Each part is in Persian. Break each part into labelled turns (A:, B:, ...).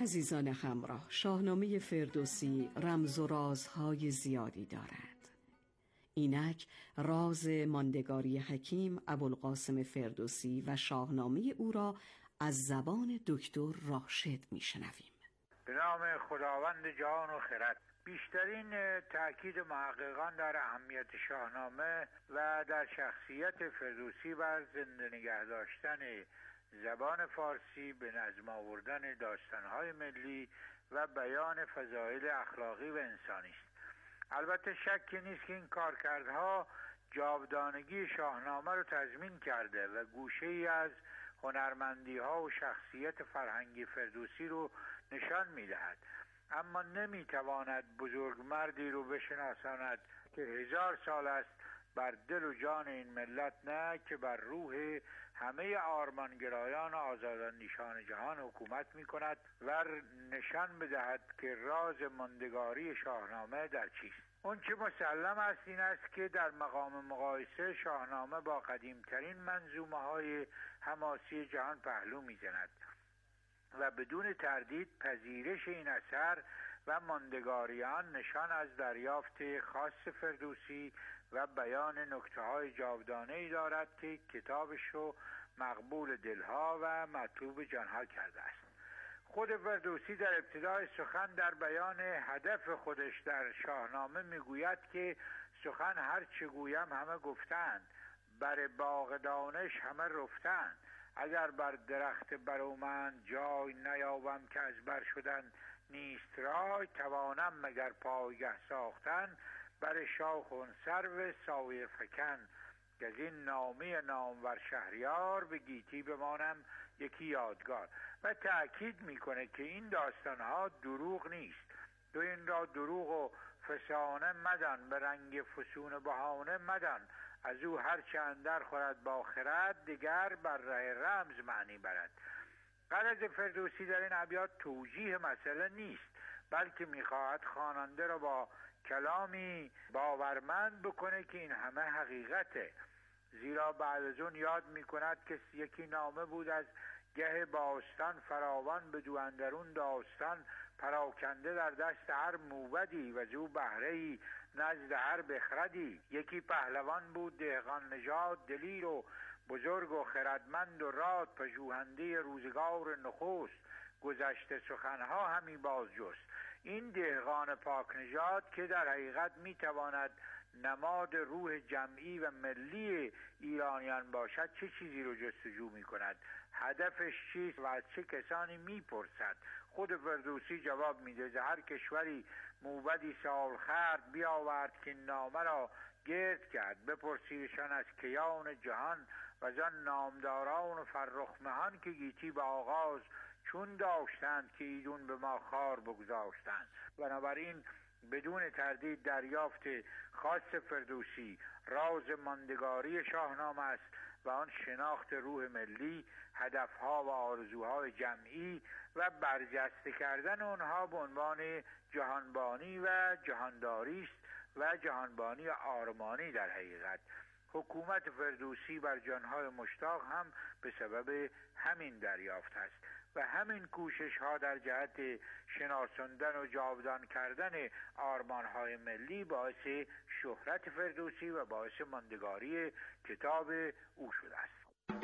A: عزیزان همراه، شاهنامه فردوسی رمز و رازهای زیادی دارد. اینک راز ماندگاری حکیم ابوالقاسم فردوسی و شاهنامه او را از زبان دکتر راشد میشنویم.
B: به نام خداوند جان و خرد. بیشترین تأکید محققان در اهمیت شاهنامه و در شخصیت فردوسی بر زنده نگه داشتن زبان فارسی به نظم آوردن داستانهای ملی و بیان فضایل اخلاقی و انسانی است. البته شکی نیست که این کارکردها جاودانگی شاهنامه را تضمین کرده و گوشه‌ای از هنرمندی‌ها و شخصیت فرهنگی فردوسی رو نشان می‌دهد، اما نمی‌تواند بزرگمردی رو بشناساند که 1000 سال است بر دل و جان این ملت، نه که بر روح همه آرمانگرایان و آزاداندیشان جهان حکومت می‌کند و نشان بدهد که راز ماندگاری شاهنامه در چیست. اون چه مسلم است این است که در مقام مقایسه شاهنامه با قدیمترین منظومه‌های حماسی جهان پهلو می‌زند و بدون تردید پذیرش این اثر و ماندگاری آن نشان از دریافت خاص فردوسی و بیان نکته‌های جاودانه‌ای دارد که کتابش رو مقبول دلها و مطلوب جانها کرده است. خود فردوسی در ابتدای سخن در بیان هدف خودش در شاهنامه میگوید که سخن هر چه گویم همه گفتند، بر باغ دانش همه رفتند، اگر بر درخت برومند جای نیابم که از بر شدن نیست رای، توانم مگر پایگه ساختن بر شاخ سرو سایه فکن، که از این نامی نامور شهریار به گیتی بمانم یکی یادگار. و تأکید میکنه که این داستانها دروغ نیست، تو این را دروغ و فسانه مدان، به رنگ فسون بهانه مدان، از او هر چه اندر خورد با خرد، دیگر بر ره رمز معنی برد. غرض فردوسی در این ابیات توجیه مسئله نیست، بلکه میخواهد خواننده را با کلامی باورمند بکنه که این همه حقیقته، زیرا بعد از اون یاد میکند که یکی نامه بود از گه باستان، فراوان به دو اندرون داستان، پراکنده در دست هر موبدی و زو بهره‌ای نزد هر بخردی، یکی پهلوان بود دهقان نژاد، دلیر و بزرگ و خردمند و راد، پژوهنده روزگار نخست، گذشته سخنها همی باز جست. این دهقان پاک نژاد که در حقیقت میتواند نماد روح جمعی و ملی ایرانیان باشد، چه چیزی رو جستجو میکند؟ هدفش چیست و از چه کسانی میپرسد؟ خود فردوسی جواب میده: هر کشوری موبدی سالخورد، بیاورد که نامه را گرد کرد، بپرسیدشان از کیان جهان و زن نامداران و فرخ مهان، که گیتی به آغاز چون داشتند که ایدون به ما خار بگذاشتند. بنابراین بدون تردید دریافت خاص فردوسی راز ماندگاری شاهنامه است و آن شناخت روح ملی، هدفها و آرزوهای جمعی و برجسته کردن آنها به عنوان جهانبانی و جهانداری است و جهانبانی آرمانی. در حقیقت حکومت فردوسی بر جانهای مشتاق هم به سبب همین دریافت است و همین کوشش ها در جهت شناساندن و جاودان کردن آرمانهای ملی باعث شهرت فردوسی و باعث ماندگاری کتاب او شده است.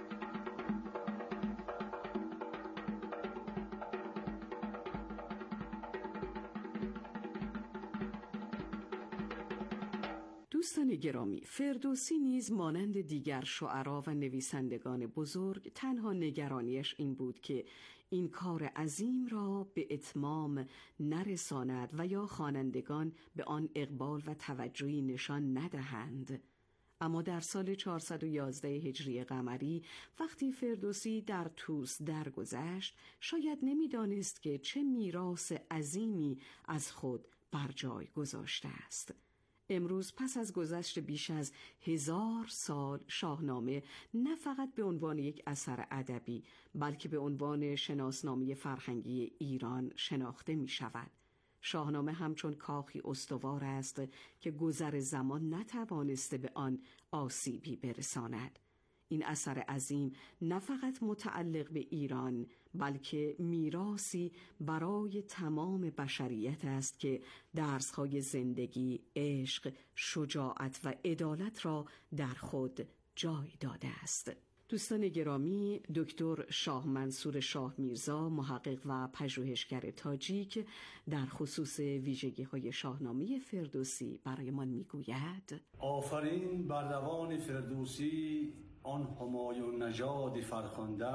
A: دوستان گرامی، فردوسی نیز مانند دیگر شعرا و نویسندگان بزرگ تنها نگرانیش این بود که این کار عظیم را به اتمام نرساند و یا خوانندگان به آن اقبال و توجهی نشان ندهند. اما در سال 411 هجری قمری وقتی فردوسی در طوس درگذشت، شاید نمی‌دانست که چه میراث عظیمی از خود بر جای گذاشته است. امروز پس از گذشت بیش از 1000 سال، شاهنامه نه فقط به عنوان یک اثر ادبی بلکه به عنوان شناسنامه فرهنگی ایران شناخته می شود. شاهنامه همچون کاخی استوار است که گذر زمان نتوانسته به آن آسیبی برساند. این اثر عظیم نه فقط متعلق به ایران بلکه میراثی برای تمام بشریت است که درس‌های زندگی، عشق، شجاعت و عدالت را در خود جای داده است. دوستان گرامی، دکتر شاه منصور شاه میرزا، محقق و پژوهشگر تاجیک، در خصوص ویژگی‌های شاهنامه فردوسی برایمان میگوید:
C: آفرین بر روان فردوسی، آن همایون نژاد فرخنده.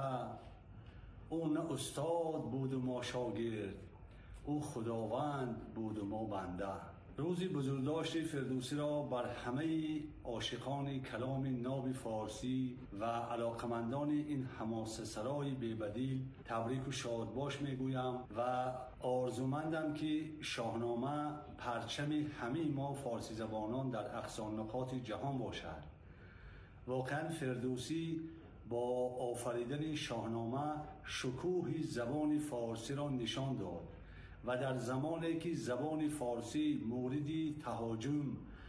C: او نه استاد بود و ما شاگرد، او خداوند بود و ما بنده. روزی بزرگداشت فردوسی را بر همه عاشقان کلام ناب فارسی و علاقمندان این حماسه سرای بی‌بدیل تبریک و شادباش میگویم و آرزومندم که شاهنامه پرچم همه ما فارسی زبانان در اقصا نقاط جهان باشد. واقعا فردوسی با آفریدن شاهنامه شکوه زبان فارسی را نشان داد و در زمانی که زبان فارسی موردی تهاجم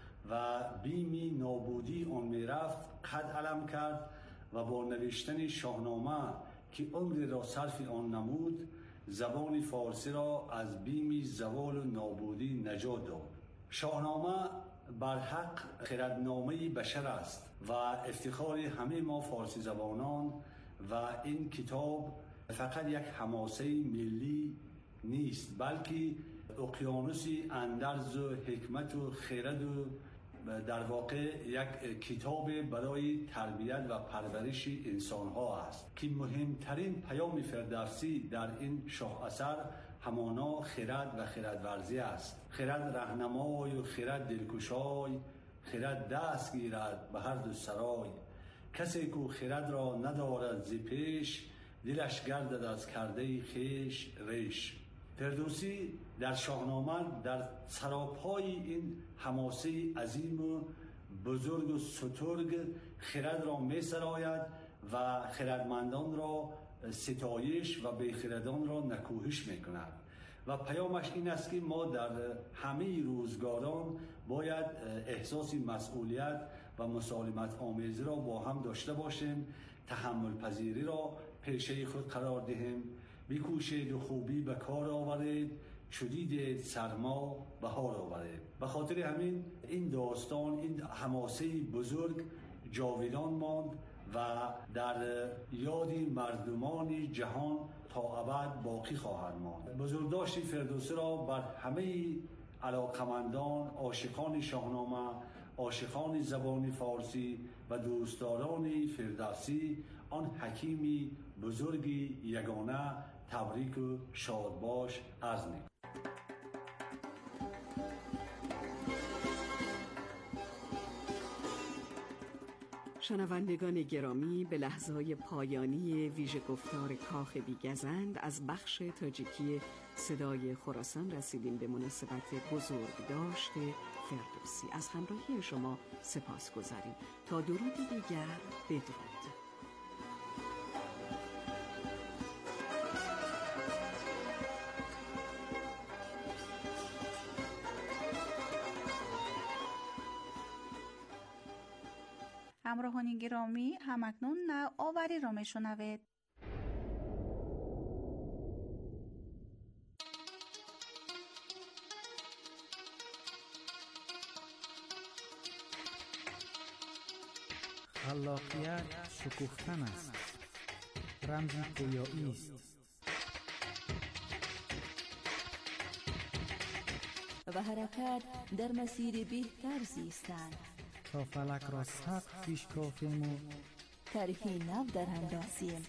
C: و بیمی نابودی آن می رفت قد علم کرد و با نوشتن شاهنامه که عمر را صرف آن نمود زبان فارسی را از بیمی زوال و نابودی نجات داد. شاهنامه بر حق خردنامه بشر است و افتخار همه ما فارسی زبانان و این کتاب فقط یک حماسه ملی نیست بلکه اقیانوسی اندرز و حکمت و خرد و در واقع یک کتاب برای تربیت و پرورش انسان ها است که مهمترین پیام فردوسی در این شاه اثر همانا خرد و خردورزی است. خرد راهنمای و خرد دلکشای، خرد دست گیرد به هر دو سرای. کسی که خرد را ندارد ز پیش، دلش گردد از کرده خویش ریش. فردوسی در شاهنامه در سراپای این حماسه عظیم و بزرگ و سترگ خرد را می سراید و خردمندان را ستایش و بیخردان را نکوهش می کند و پیامش این است که ما در همه روزگاران باید احساس مسئولیت و مسالمت آمیزی را با هم داشته باشیم، تحمل پذیری را پیشه خود قرار دهیم، بکوشید و خوبی به کار آورید، چو دیدید سرما بهار آورید. به خاطر همین این داستان، این حماسه بزرگ جاویدان ماند و در یاد مردمان جهان تا ابد باقی خواهد ماند. بزرگداشت فردوسی را بر همه علاقمندان، عاشقان شاهنامه، عاشقان زبان فارسی و دوستداران فردوسی، آن حکیمی بزرگی یگانه تبریک و شادباش عرض می‌کنم.
A: شنوندگان گرامی، به لحظه‌های پایانی ویژه گفتار کاخ بیگزند از بخش تاجیکی صدای خراسان رسیدیم. به مناسبت بزرگداشت فردوسی از همراهی شما سپاسگزاریم. تا درودی دیگر، بدرود.
D: همراهان گرامی، همکنون نوآوری را میشنوید.
E: خلاقیت شکوفتن است، رمزی پویایی است.
F: و حرکت در مسیر بهتر زیستن،
E: تا فلک را سقف بشکافیم و
F: طرحی نو در اندازیم.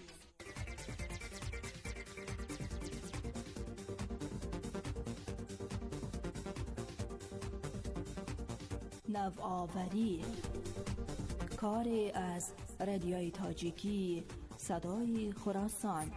F: نوآوری، کاری از رادیوی تاجیکی صدای خراسان.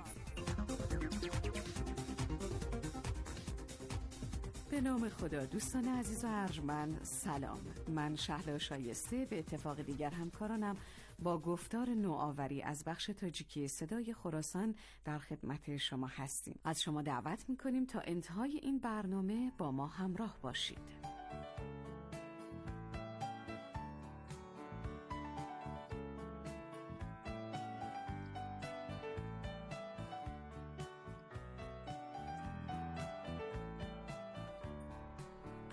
A: به نام خدا. دوستان عزیز و ارجمند، سلام. من شهلا شایسته به اتفاق دیگر همکارانم با گفتار نوآوری از بخش تاجیکی صدای خراسان در خدمت شما هستیم. از شما دعوت میکنیم تا انتهای این برنامه با ما همراه باشید.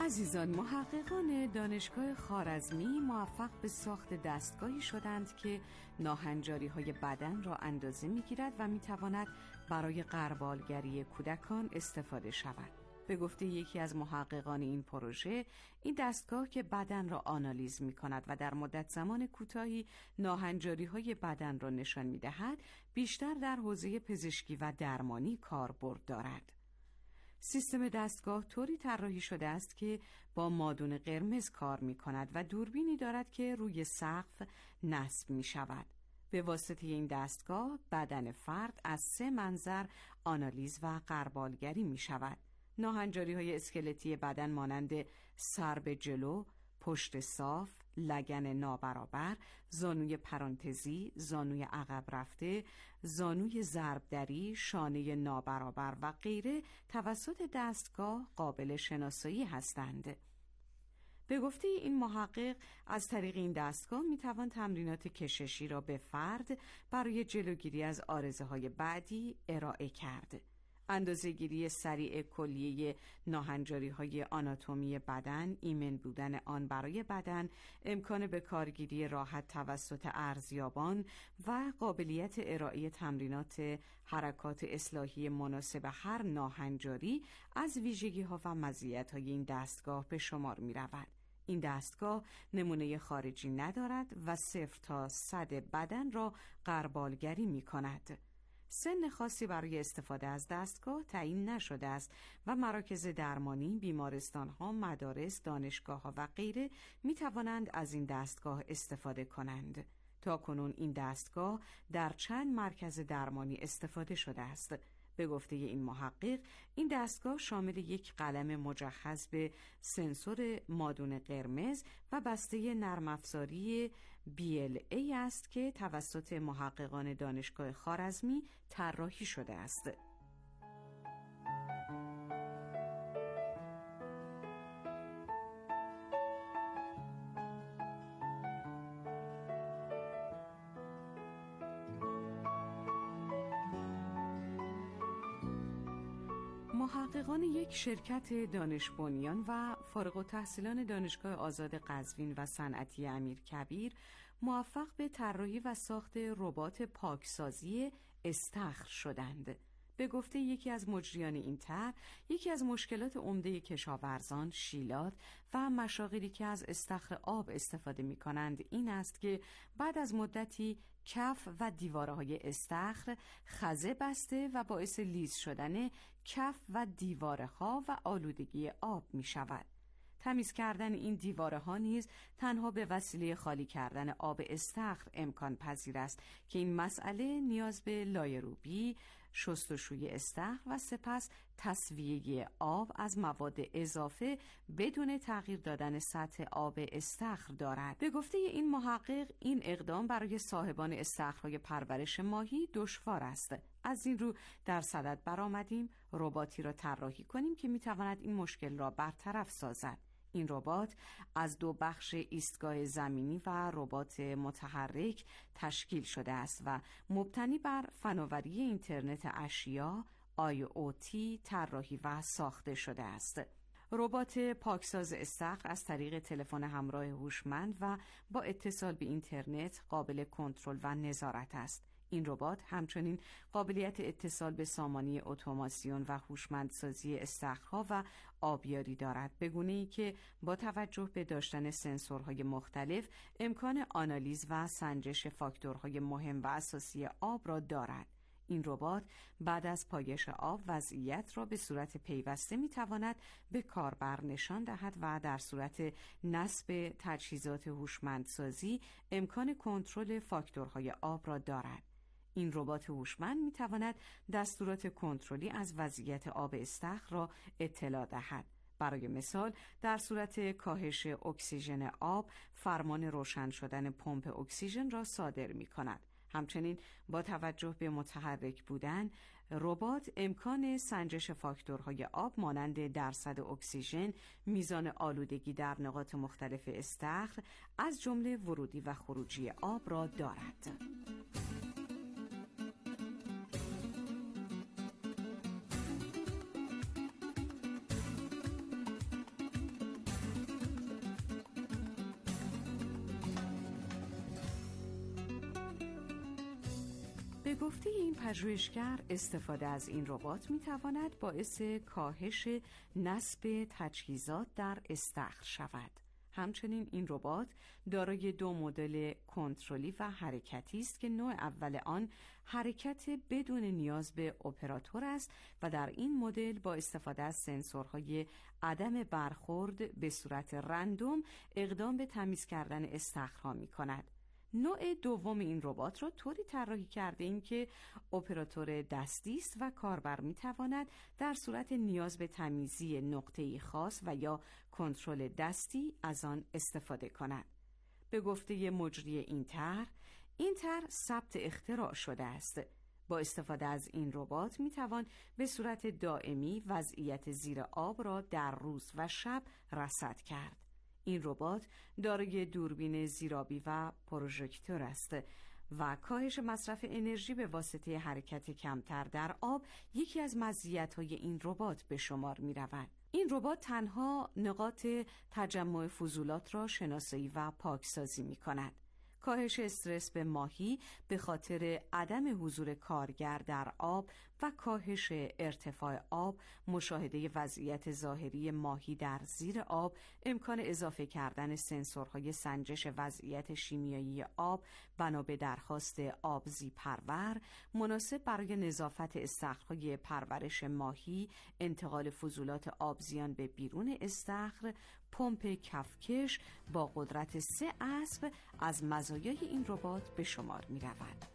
A: عزیزان، محققان دانشگاه خوارزمی موفق به ساخت دستگاهی شدند که ناهنجاری‌های بدن را اندازه می‌گیرد و می‌تواند برای غربالگری کودکان استفاده شود. به گفته یکی از محققان این پروژه، این دستگاه که بدن را آنالیز می‌کند و در مدت زمان کوتاهی ناهنجاری‌های بدن را نشان می‌دهد، بیشتر در حوزه پزشکی و درمانی کاربرد دارد. سیستم دستگاه طوری طراحی شده است که با مادون قرمز کار می کند و دوربینی دارد که روی سقف نصب می شود. به واسطه این دستگاه بدن فرد از 3 منظر آنالیز و غربالگری می شود. ناهنجاری های اسکلتی بدن مانند سر به جلو، پشت صاف، لگن نابرابر، زانوی پرانتزی، زانوی عقب رفته، زانوی ضربدری، شانه نابرابر و غیره توسط دستگاه قابل شناسایی هستند. به گفته این محقق، از طریق این دستگاه میتوان تمرینات کششی را به فرد برای جلوگیری از عارضه‌های بعدی ارائه کرد. اندازه‌گیری سریع کلیه ناهنجاری‌های آناتومی بدن، ایمن بودن آن برای بدن، امکان به کارگیری راحت توسط ارزیابان و قابلیت ارائه تمرینات حرکات اصلاحی مناسب هر ناهنجاری از ویژگی‌ها و مزیت‌های این دستگاه به شمار می‌رود. این دستگاه نمونه خارجی ندارد و 0 تا 100 بدن را غربالگری می‌کند. سن خاصی برای استفاده از دستگاه تعیین نشده است و مراکز درمانی، بیمارستان‌ها، مدارس، دانشگاه‌ها و غیره می‌توانند از این دستگاه استفاده کنند. تاکنون این دستگاه در چند مرکز درمانی استفاده شده است. به گفته این محقق، این دستگاه شامل یک قلم مجهز به سنسور مادون قرمز و بسته نرم افزاری BLA است که توسط محققان دانشگاه خوارزمی طراحی شده است. محققان یک شرکت دانش بنیان و فارغ التحصیلان دانشگاه آزاد قزوین و صنعتی امیرکبیر موفق به طراحی و ساخت ربات پاکسازی استخر شدند. به گفته یکی از مجریان این طرح، یکی از مشکلات عمده کشاورزان، شیلات و مشاغلی که از استخر آب استفاده می کنند این است که بعد از مدتی کف و دیوارهای استخر خزه بسته و باعث لیز شدن کف و دیوارها و آلودگی آب می شود. تمیز کردن این دیواره ها نیز تنها به وسیله خالی کردن آب استخر امکان پذیر است که این مسئله نیاز به لایه‌روبی، شستشوی استخر و سپس تصفیه آب از مواد اضافه بدون تغییر دادن سطح آب استخر دارد. به گفته این محقق، این اقدام برای صاحبان استخرهای پرورش ماهی دشوار است. از این رو در صدد برآمدیم رباتی را طراحی کنیم که میتواند این مشکل را برطرف سازد. این ربات از 2 بخش ایستگاه زمینی و ربات متحرک تشکیل شده است و مبتنی بر فناوری اینترنت اشیا IoT طراحی و ساخته شده است. ربات پاکساز استخر از طریق تلفن همراه هوشمند و با اتصال به اینترنت قابل کنترل و نظارت است. این ربات همچنین قابلیت اتصال به سامانه اتوماسیون و هوشمندسازی استخرها و آبیاری دارد، به گونه‌ای که با توجه به داشتن سنسورهای مختلف امکان آنالیز و سنجش فاکتورهای مهم و اساسی آب را دارد. این ربات بعد از پایش آب وضعیت را به صورت پیوسته می‌تواند به کاربر نشان دهد و در صورت نصب تجهیزات هوشمندسازی امکان کنترل فاکتورهای آب را دارد. این ربات هوشمند می‌تواند دستورات کنترلی از وضعیت آب استخر را اطلاع دهد. برای مثال، در صورت کاهش اکسیژن آب فرمان روشن شدن پمپ اکسیژن را صادر می‌کند. همچنین با توجه به متحرک بودن، ربات امکان سنجش فاکتورهای آب مانند درصد اکسیژن، میزان آلودگی در نقاط مختلف استخر از جمله ورودی و خروجی آب را دارد. به گفته این پژوهشگر، استفاده از این ربات می‌تواند باعث کاهش نصب تجهیزات در استخر شود. همچنین این ربات دارای 2 مدل کنترلی و حرکتی است که نوع اول آن حرکت بدون نیاز به اپراتور است و در این مدل با استفاده از سنسورهای عدم برخورد به صورت رندوم اقدام به تمیز کردن استخرها می‌کند. نوع دوم این ربات را طوری طراحی کرده ایم که اپراتور دستی است و کاربر می‌تواند در صورت نیاز به تمیزی نقطه‌ای خاص و یا کنترل دستی از آن استفاده کند. به گفته مجری این طرح ثبت اختراع شده است. با استفاده از این ربات می‌توان به صورت دائمی وضعیت زیر آب را در روز و شب رصد کرد. این ربات دارای دوربین زیرآبی و پروژکتور است و کاهش مصرف انرژی به واسطه حرکت کمتر در آب یکی از مزیت‌های این ربات به شمار می‌رود. این ربات تنها نقاط تجمع فضولات را شناسایی و پاکسازی می‌کند. کاهش استرس به ماهی به خاطر عدم حضور کارگر در آب و کاهش ارتفاع آب، مشاهده وضعیت ظاهری ماهی در زیر آب، امکان اضافه کردن سنسورهای سنجش وضعیت شیمیایی آب بنا به درخواست آبزی پرور، مناسب برای نظافت استخرهای پرورش ماهی، انتقال فضولات آبزیان به بیرون استخر، پمپ کفکش با قدرت 3 اسب از مزایای این ربات به شمار می رود.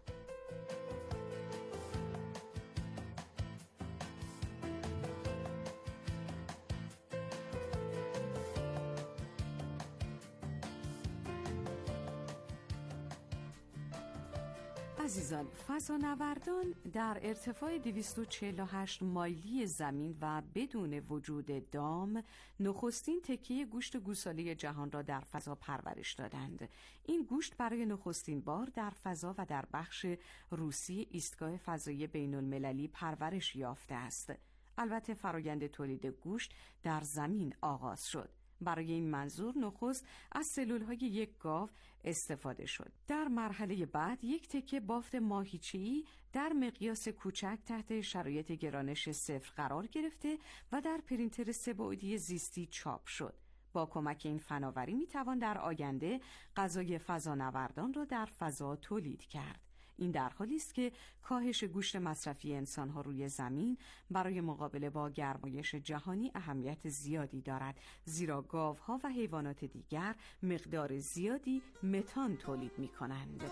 A: عزیزان، فضانوردان در ارتفاع 248 مایلی زمین و بدون وجود دام نخستین تکه گوشت گوساله جهان را در فضا پرورش دادند. این گوشت برای نخستین بار در فضا و در بخش روسی ایستگاه فضایی بین المللی پرورش یافته است. البته فرآیند تولید گوشت در زمین آغاز شد. برای این منظور نخست از سلول‌های یک گاو استفاده شد. در مرحله بعد یک تکه بافت ماهیچه‌ای در مقیاس کوچک تحت شرایط گرانش 0 قرار گرفته و در پرینتر 3 بعدی زیستی چاپ شد. با کمک این فناوری میتوان در آینده غذای فضانوردان را در فضا تولید کرد. این در حالی است که کاهش گوشت مصرفی انسان‌ها روی زمین برای مقابله با گرمایش جهانی اهمیت زیادی دارد، زیرا گاوها و حیوانات دیگر مقدار زیادی متان تولید می‌کنند.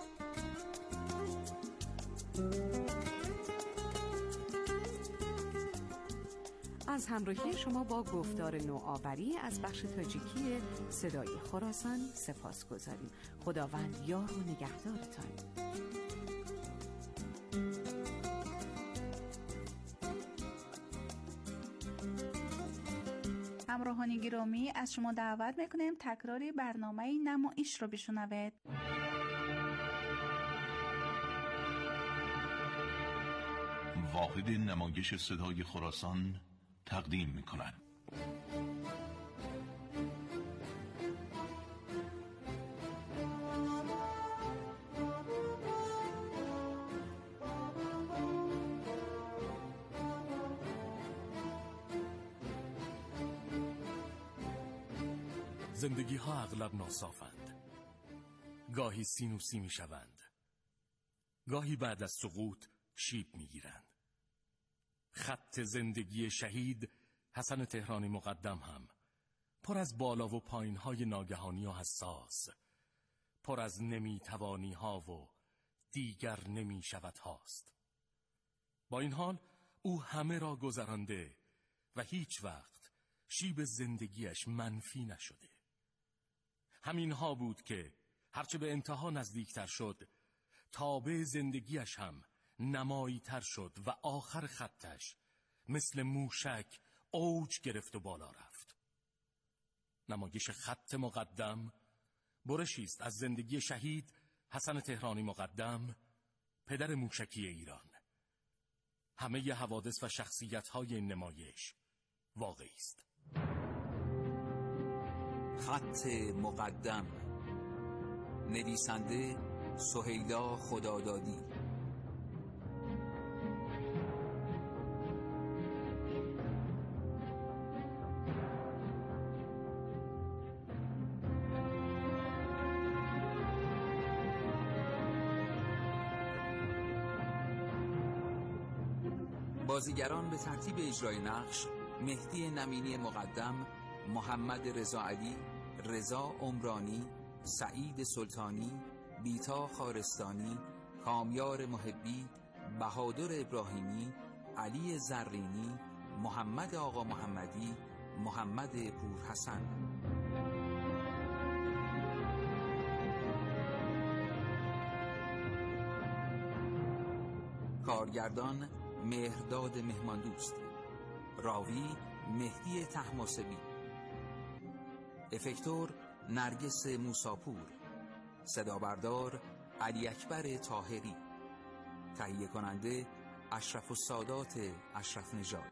A: از همراهی شما با گفتار نوآوری از بخش تاجیکی صدای خراسان سپاسگزاریم. خداوند یار و نگهدارتان.
D: همراهان گرامی، از شما دعوت میکنیم تکراری برنامه نمایش رو بشنوید.
G: واحد نمایش صدای خراسان تقدیم میکند.
H: زندگی ها اغلب ناصافند. گاهی سینوسی می شوند. گاهی بعد از سقوط شیب می گیرند. خط زندگی شهید حسن تهرانی مقدم هم پر از بالا و پایین های ناگهانی و حساس، پر از نمی توانی ها و دیگر نمی شود هاست. با این حال او همه را گذرانده و هیچ وقت شیب زندگیش منفی نشده. همین ها بود که هرچه به انتها نزدیکتر شد، تابع زندگیش هم نمایی تر شد و آخر خطش مثل موشک اوج گرفت و بالا رفت. نمایش خط مقدم برشی است از زندگی شهید حسن تهرانی مقدم، پدر موشکی ایران. همه حوادث و شخصیت‌های این نمایش واقعی است.
I: خط مقدم، نویسنده سهیلا خدادادی، بازیگران به ترتیب اجرای نقش: مهدی نمینی مقدم، محمد رضا علی، رضا عمرانی، سعید سلطانی، بیتا خارستانی، کامیار محبی، بهادر ابراهیمی، علی زرینی، محمد آقا محمدی، محمد پورحسن. کارگردان مهرداد مهماندوست، راوی مهدی طهماسبی، افکتور نرگس موساپور، صدابردار علی اکبر طاهری، تهیه کننده اشرف السادات اشرف نژاد.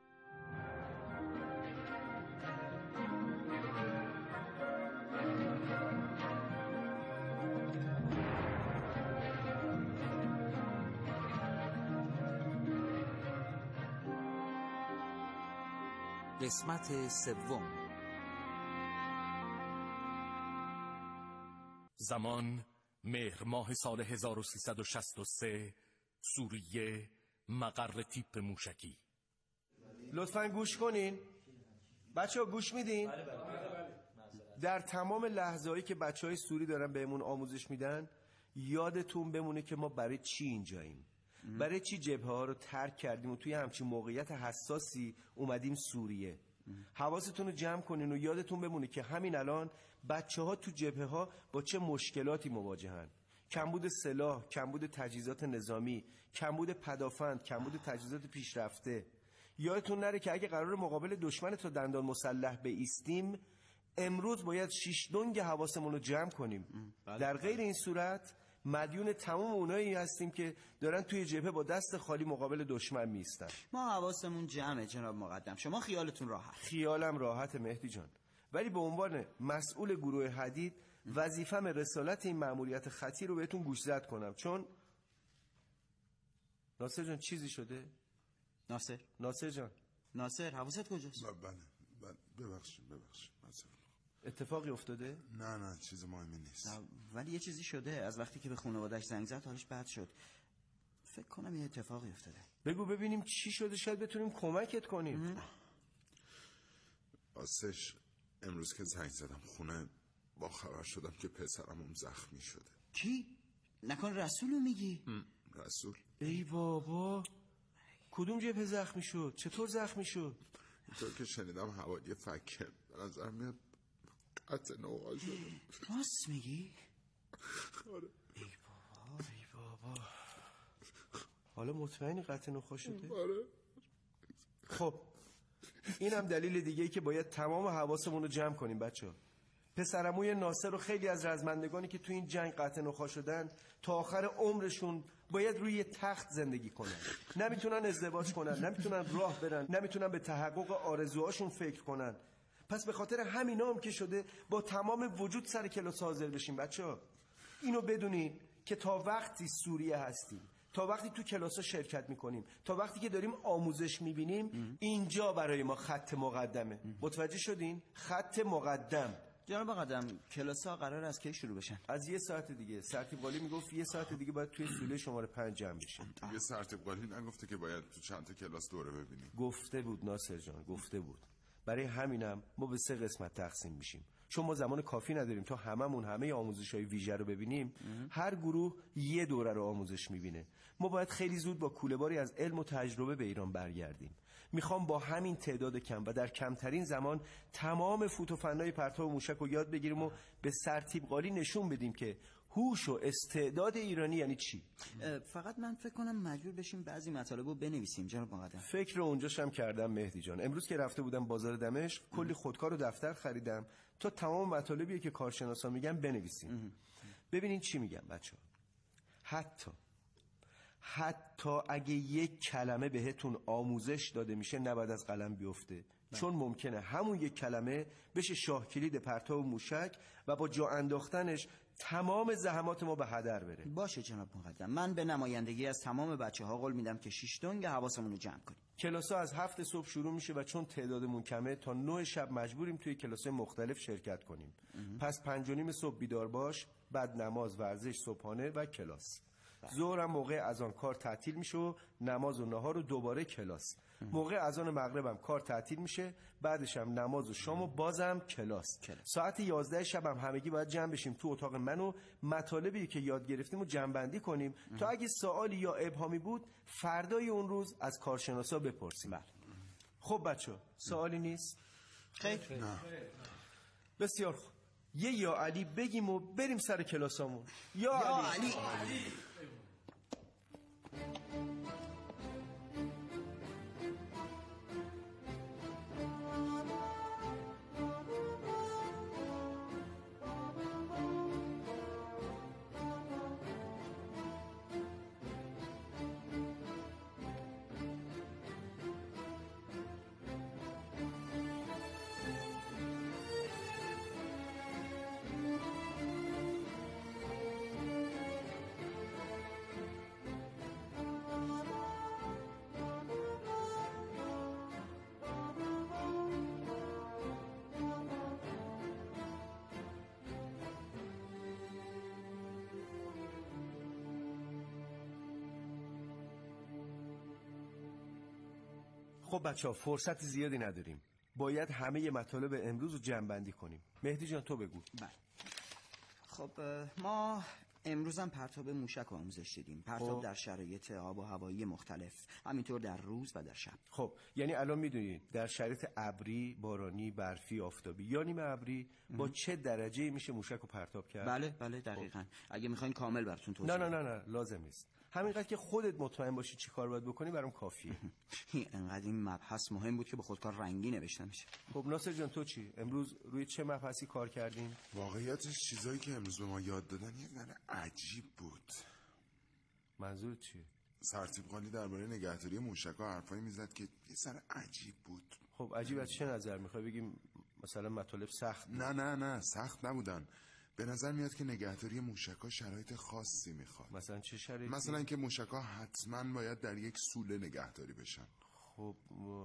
I: قسمت سوم.
H: زمان مهر ماه سال 1363، سوریه، مقر تیپ موشکی.
J: لطفاً گوش کنین. بچه‌ها گوش میدین؟ در تمام لحظه‌هایی که بچه‌های سوری دارن بهمون آموزش میدن، یادتون بمونه که ما برای چی اینجاییم. برای چی جبهه ها رو ترک کردیم و توی همچین موقعیت حساسی اومدیم سوریه. حواستون رو جمع کنین و یادتون بمونه که همین الان بچه ها تو جبهه ها با چه مشکلاتی مواجهن. کمبود سلاح، کمبود تجهیزات نظامی، کمبود پدافند، کمبود تجهیزات پیشرفته. یادتون نره که اگه قرار مقابل دشمن تا دندان مسلح بایستیم، امروز باید 6 دنگ حواسمون رو جمع کنیم. در غیر این صورت مدیون تمام اونایی هستیم که دارن توی جبهه با دست خالی مقابل دشمن میستن.
K: ما حواسمون جمعه جناب مقدم، شما خیالتون راحت.
J: خیالم راحت مهدی جان، ولی به عنوان مسئول گروه حدید وظیفم رسالت این مأموریت خطیر رو بهتون گوشزد کنم. چون ناصر جان چیزی شده؟ ناصر جان
K: حواست کجاست؟
L: بله ببخشید
J: اتفاقی افتاده؟
L: نه چیز مهمی نیست.
K: ولی یه چیزی شده. از وقتی که به خانواده‌اش زنگ زد حالش بد شد. فکر کنم یه اتفاقی افتاده.
J: بگو ببینیم چی شده، شاید بتونیم کمکت کنیم.
L: آسش امروز که زنگ زدم خونه با خبر شدم که پسرم زخمی شده.
K: کی؟ نکن رسولو میگی؟
L: رسول؟
J: ای بابا، کدوم جبهه زخمی شد؟ چطور زخمی شد؟
L: اینطور که شنیدم حوالی فکر به نظر میاد قطع نوعا شده.
K: راست میگی؟
L: آره.
J: ای بابا حالا مطمئنی قطع نخواهی شده؟
L: آره.
J: خب این هم دلیل دیگه ای که باید تمام حواسمون رو جمع کنیم بچه ها. پسرعموی ناصر و خیلی از رزمندگانی که تو این جنگ قطع نخواهی شدن تا آخر عمرشون باید روی تخت زندگی کنن. نمیتونن ازدواج کنن، نمیتونن راه برن، نمیتونن به تحقق آرزوهاشون فکر کنن. پس به خاطر همینا هم که شده با تمام وجود سر کلاس حاضر بشیم بچه‌ها. اینو بدونین که تا وقتی سوریه هستیم، تا وقتی تو کلاس‌ها شرکت میکنیم، تا وقتی که داریم آموزش میبینیم، اینجا برای ما خط مقدمه. متوجه شدین؟ خط مقدم.
K: جناب مقدم کلاس‌ها قرار از کی شروع بشن؟
J: از 1 ساعت دیگه. سرتیب قالی میگفت 1 ساعت دیگه باید توی سوله شماره 5 جمع بشیم.
L: یه سرتیب قالی نگفته که باید تو چند تا کلاس دوره ببینیم؟
J: گفته بود ناصر جان، گفته بود. برای همینم ما به 3 قسمت تقسیم میشیم. چون ما زمان کافی نداریم تا همه آموزش‌های ویژه رو ببینیم، هر گروه یه دوره رو آموزش میبینه. ما باید خیلی زود با کوله‌باری از علم و تجربه به ایران برگردیم. میخوام با همین تعداد کم و در کمترین زمان تمام فوت و فنای پرتاب موشک رو یاد بگیریم و به سرتیب قالی نشون بدیم که هوش و استعداد ایرانی یعنی چی.
K: فقط من فکر کنم مجبور بشیم بعضی مطالب رو بنویسیم جناب مقدم.
J: فکر اونجاشم کردم مهدی جان. امروز که رفته بودم بازار دمشق کلی خودکار و دفتر خریدم تا تمام مطالبی که کارشناسا میگن بنویسیم. ببینین چی میگم بچه‌ها. حتی اگه یک کلمه بهتون آموزش داده میشه نباید از قلم بیفته. چون ممکنه همون یک کلمه بشه شاه کلید پرتاب موشک و با جا انداختنش تمام زحمات ما به هدر بره.
K: باشه جناب مقدم، من به نمایندگی از تمام بچه‌ها قول میدم که 6 دنگ حواسمون رو جمع کنیم.
J: کلاس‌ها از 7 صبح شروع میشه و چون تعدادمون کمه تا 9 شب مجبوریم توی کلاس‌های مختلف شرکت کنیم. پس 5:30 صبح بیدار باش، بعد نماز، ورزش صبحانه و کلاس. ظهرم موقع اذان کار تعطیل میشه و نماز و نهار و دوباره کلاس. موقع اذان مغربم کار تعطیل میشه، بعدش هم نماز و شام و بازم کلاس. ساعت 11 شبم همگی باید جمع بشیم تو اتاق من و مطالبی که یاد گرفتیم رو جمع بندی کنیم تا اگه سوالی یا ابهامی بود فردای اون روز از کارشناسا بپرسیم. خب بچه‌ها سوالی نیست؟
K: خیر.
J: بسیار خوب. یه یا علی بگیم و بریم سر کلاسامون. یا علی. خب بچه‌ها فرصت زیادی نداریم، باید همه مطالب امروز رو جمع بندی کنیم. مهدی جان تو بگو.
K: بله. خب ما امروز هم پرتاب موشک آموزش دیدیم. پرتاب در شرایط آب و هوایی مختلف، همینطور در روز و در شب.
J: خب یعنی الان میدونید در شرایط ابری، بارانی، برفی، آفتابی یا نیمه ابری با چه درجه میشه موشک رو پرتاب کرد؟
K: بله دقیقاً. اگه میخواین کامل براتون توضیح
J: نه لازم نیست. همینقدر که خودت مطمئن باشی چی کار باید بکنی برام کافیه.
K: اینقدر این مبحث مهم بود که به خودکار رنگی نوشته میشه.
J: خب ناصر جان تو چی؟ امروز روی چه مبحثی کار کردین؟
L: واقعیتش چیزایی که امروز به ما یاد دادن یه ذره عجیب بود.
J: منظور چیه؟
L: سرتیپ قالی درباره نگهداری موشک‌ها حرفایی میزد که یه ذره عجیب بود.
J: خب عجیب از چه نظر؟ میخوای بگیم مثلا مطالب سخت بود؟
L: نه سخت نبودن. به نظر میاد که نگهداری موشک‌ها شرایط خاصی میخواد.
J: مثلا چه شرایطی؟
L: مثلا اینکه موشک‌ها حتما باید در یک سوله نگهداری بشن.
J: خب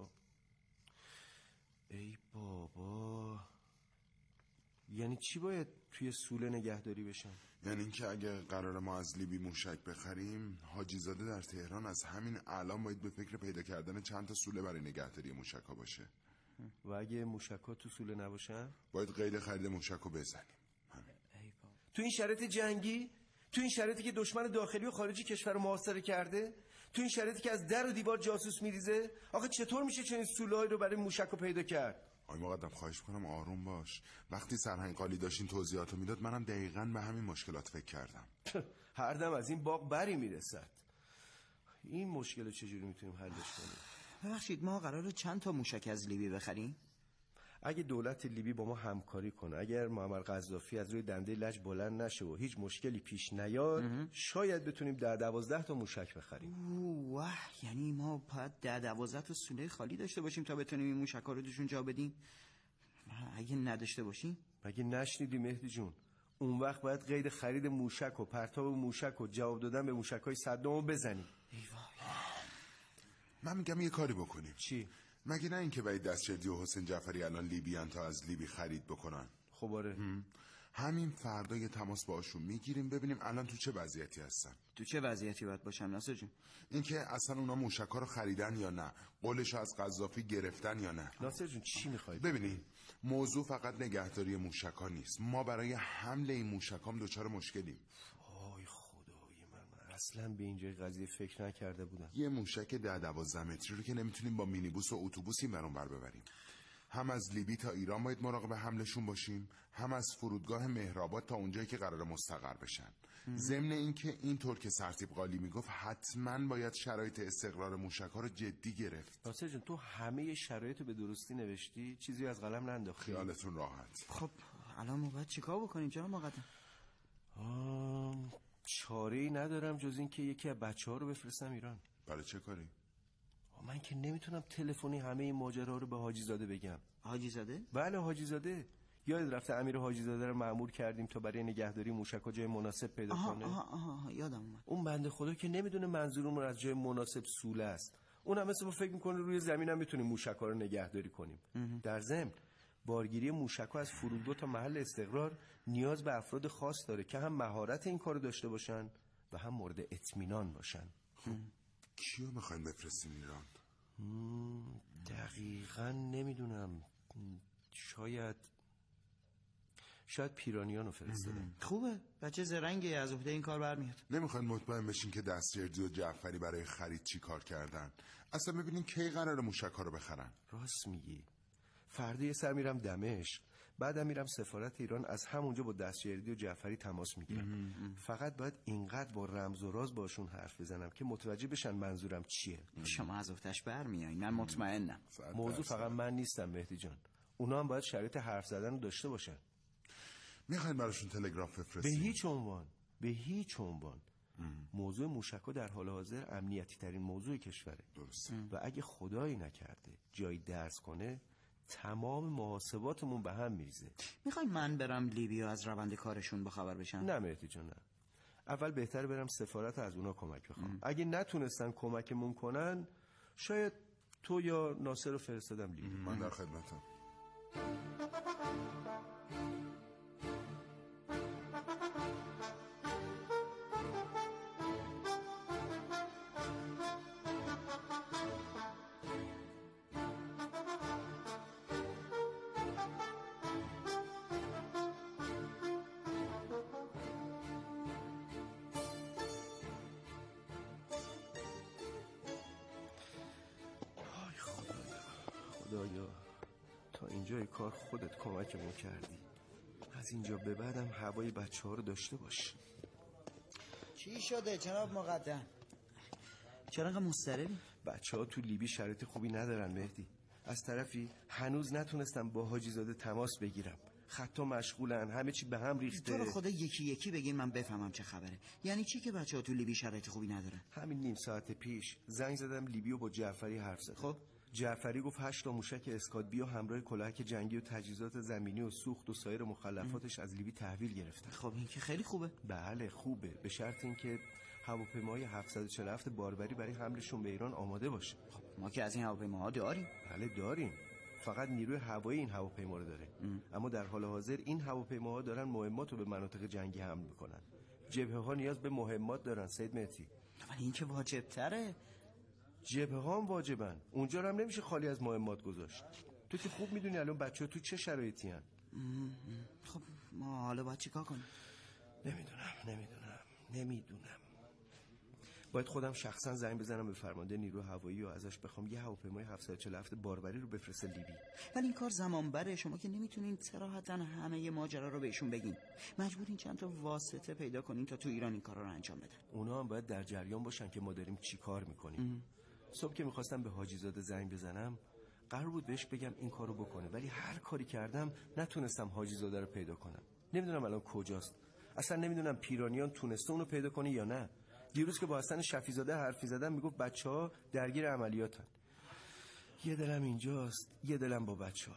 J: ای بابا، یعنی چی باید توی سوله نگهداری بشن؟
L: یعنی اینکه اگه قرار ما از لیبی موشک بخریم، حاجی زاده در تهران از همین الان باید به فکر پیدا کردن چند تا سوله برای نگهداری موشک‌ها باشه.
J: و اگه موشک‌ها تو سوله نباشن
L: باید قید خرید موشک رو بزنیم.
J: تو این شرایط جنگی، تو این شرایطی که دشمن داخلی و خارجی کشور رو محاصره کرده، تو این شرایطی که از در و دیوار جاسوس میریزه، آخه چطور میشه چنین سوله‌ای رو برای موشک رو پیدا کرد؟
L: آقای مقدم خواهش کنم آروم باش. وقتی سرهنگ قالی داشتین توضیحاتو میداد منم دقیقاً به همین مشکلات فکر کردم.
J: هر دم از این باغ بری میرسد. این مشکل رو چجوری میتونیم حلش کنیم؟
K: ببخشید ما قراره چند تا موشک از لیبی بخریم؟
J: اگه دولت لیبی با ما همکاری کنه، اگر معمر قذافی از روی دنده لج بلند نشه و هیچ مشکلی پیش نیاد، شاید بتونیم 10-12 تا موشک بخریم.
K: واه، یعنی ما باید 10-12 تا سوله خالی داشته باشیم تا بتونیم این موشک‌ها رو توشون جا بدیم؟ اگه نداشته باشیم؟
J: مگه نشنیدی مهدی جون؟ اون وقت باید قید خرید موشک و پرتاب موشک و جواب دادن به موشک‌های صدام رو بزنیم.
L: من میگم یه کاری بکنیم.
J: چی؟
L: مگه نه اینکه وحید دستجردی و حسین جعفری الان لیبیان تا از لیبی خرید بکنن؟
J: خب آره.
L: همین فردا یه تماس باشون میگیریم ببینیم الان تو چه وضعیتی هستن.
K: تو چه وضعیتی باید باشن ناصر جون؟
L: اینکه اصلا اونا موشک‌ها رو خریدن یا نه، قولش از قذافی گرفتن یا نه.
J: ناصر جون چی می‌خوای؟
L: ببینید موضوع فقط نگهداری موشک‌ها نیست. ما برای حمله این موشک‌ها دچار مشکلیم.
J: وای خدای من اصلا به اینجای قضیه فکر نکرده بودم.
L: یه موشک 10-12 متری رو که نمیتونیم با مینیبوس و اتوبوس این ور اون ور ببریم. هم از لیبی تا ایران باید مراقب حملشون باشیم، هم از فرودگاه مهرآباد تا اونجایی که قرار مستقر بشن. ضمن اینکه اینطور که سرتیپ قالی میگفت حتما باید شرایط استقرار موشک‌ها رو جدی گرفت.
J: ناصر جون تو همه شرایط رو به درستی نوشتی؟ چیزی از قلم ننداختی؟
L: خیالتون راحت.
K: خب الان ما باید چیکار بکنیم جناب مقدم؟
J: چاره‌ای ندارم جز اینکه یکی از بچه‌ها رو بفرستم ایران.
L: برای چه کاری؟
J: من که نمیتونم تلفنی همه این ماجرا رو به حاجی زاده بگم.
K: حاجی زاده؟
J: بله حاجی زاده. یاد رفته امیر حاجی زاده رو مأمور کردیم تا برای نگهداری موشک‌ها جای مناسب پیدا کنه.
K: یادم اومد.
J: اون بنده خدا که نمیدونه منظورمون از جای مناسب سوله است. اون هم مثل فکر میکنه روی زمین هم میتونیم موشک‌ها رو نگهداری کنیم. در ضمن بارگیری موشک‌ها از فرودگاه تا محل استقرار نیاز به افراد خاص داره که هم مهارت این کارو داشته باشن و هم مورد اطمینان باشن.
L: کیو میخواین بفرستین ایران؟
J: دقیقاً نمیدونم. شاید پیرانیان رو فرستادن.
K: خوبه، بچه زرنگه، از عهده این کار برمیاد.
L: نمیخواین مطمئن بشین که دستیاردی و جعفری برای خرید چی کار کردن؟ اصلا ببینین کی قراره موشک‌ها رو بخرن.
J: راست میگی. فردا یه سر میرم دمشق، بعدم میرم سفارت ایران، از همونجا با دستیاردی و جعفری تماس میگیرم. فقط باید اینقدر با رمز و راز باشون حرف بزنم که متوجه بشن منظورم چیه.
K: شما از عهده‌اش برمیایین، من مطمئنم.
J: موضوع فقط من نیستم مهدی جان، اونا هم باید شرایط حرف زدن رو داشته باشن.
L: میخواین براشون تلگراف بفرستین؟
J: به هیچ عنوان. موضوع موشک‌ها در حال حاضر امنیتی ترین موضوع کشوره.
L: درسته.
J: و اگه خدایی نکرده جایی درس کنه، تمام محاسباتمون به هم میریزه.
K: میخوای من برم لیبی و از روند کارشون بخبر بشم؟
J: نه مهدی جان، نه. اول بهتره برم سفارت از اونا کمک بخوام. اگه نتونستن کمکمون کنن، شاید تو یا ناصر رو فرستادم لیبی.
L: من در خدمتم.
J: خدایا تا اینجای کار خودت کمکمون کردی، از اینجا به بعدم هوای بچه‌ها رو داشته باش.
K: چی شده جناب مقدم؟ چرا انقدر مضطربی؟
J: بچه‌ها تو لیبی شرایط خوبی ندارن مهدی. از طرفی هنوز نتونستم با حاجی زاده تماس بگیرم، خطا مشغولن، همه چی به هم ریخته.
K: تو رو خدا یکی یکی بگین من بفهمم چه خبره. یعنی چی که بچه‌ها تو لیبی شرایط خوبی ندارن؟
J: همین نیم ساعت پیش زنگ زدم لیبی و با جعفری حرف زدم. خب جعفری گفت 8 تا موشک اسکادبی و همراه کلاهک جنگی و تجهیزات زمینی و سوخت و سایر مخلفاتش از لیبی تحویل گرفتن.
K: خب این که خیلی خوبه.
J: بله خوبه، به شرط اینکه هواپیمای 747 باربری برای حملشون به ایران آماده باشه.
K: خب ما که از این هواپیماها داریم.
J: بله داریم، فقط نیروی هوایی این هواپیما رو داره. اما در حال حاضر این هواپیماها دارن مهمات رو به مناطق جنگی حمل میکنن. جبهه ها نیاز به مهمات دارن سید مهدی.
K: ولی این که واجب تره.
J: جبهه ها هم واجبن، اونجا رو هم نمیشه خالی از مهمات گذاشت. تو که خوب میدونی الان بچه‌ها تو چه شرایطی هن.
K: خب ما حالا باید چیکار کنیم؟
J: نمیدونم. باید خودم شخصا زنگ بزنم به فرمانده نیرو هوایی و ازش بخوام یه هواپیمای 747 باربری رو بفرسته لیبی.
K: ولی این کار زمان بره، شما که نمیتونین صراحتاً همه ی ماجرا رو بهشون بگین. مجبورین چند تا واسطه پیدا کنین تا تو ایران این کارا رو انجام بدن.
J: اونا هم باید در جریان باشن که ما داریم چی کار میکنیم. صبح که میخواستم به حاجی زاده زنگ بزنم، قرار بود بهش بگم این کارو بکنه، ولی هر کاری کردم نتونستم حاجی زاده رو پیدا کنم. نمیدونم الان کجاست. اصلا نمیدونم پیرانیان تونسته اونو پیدا کنه یا نه. دیروز که با حسن شفیزاده حرفی زدم میگفت بچه‌ها درگیر عملیاتن. یه دلم اینجاست، یه دلم با بچه‌ها.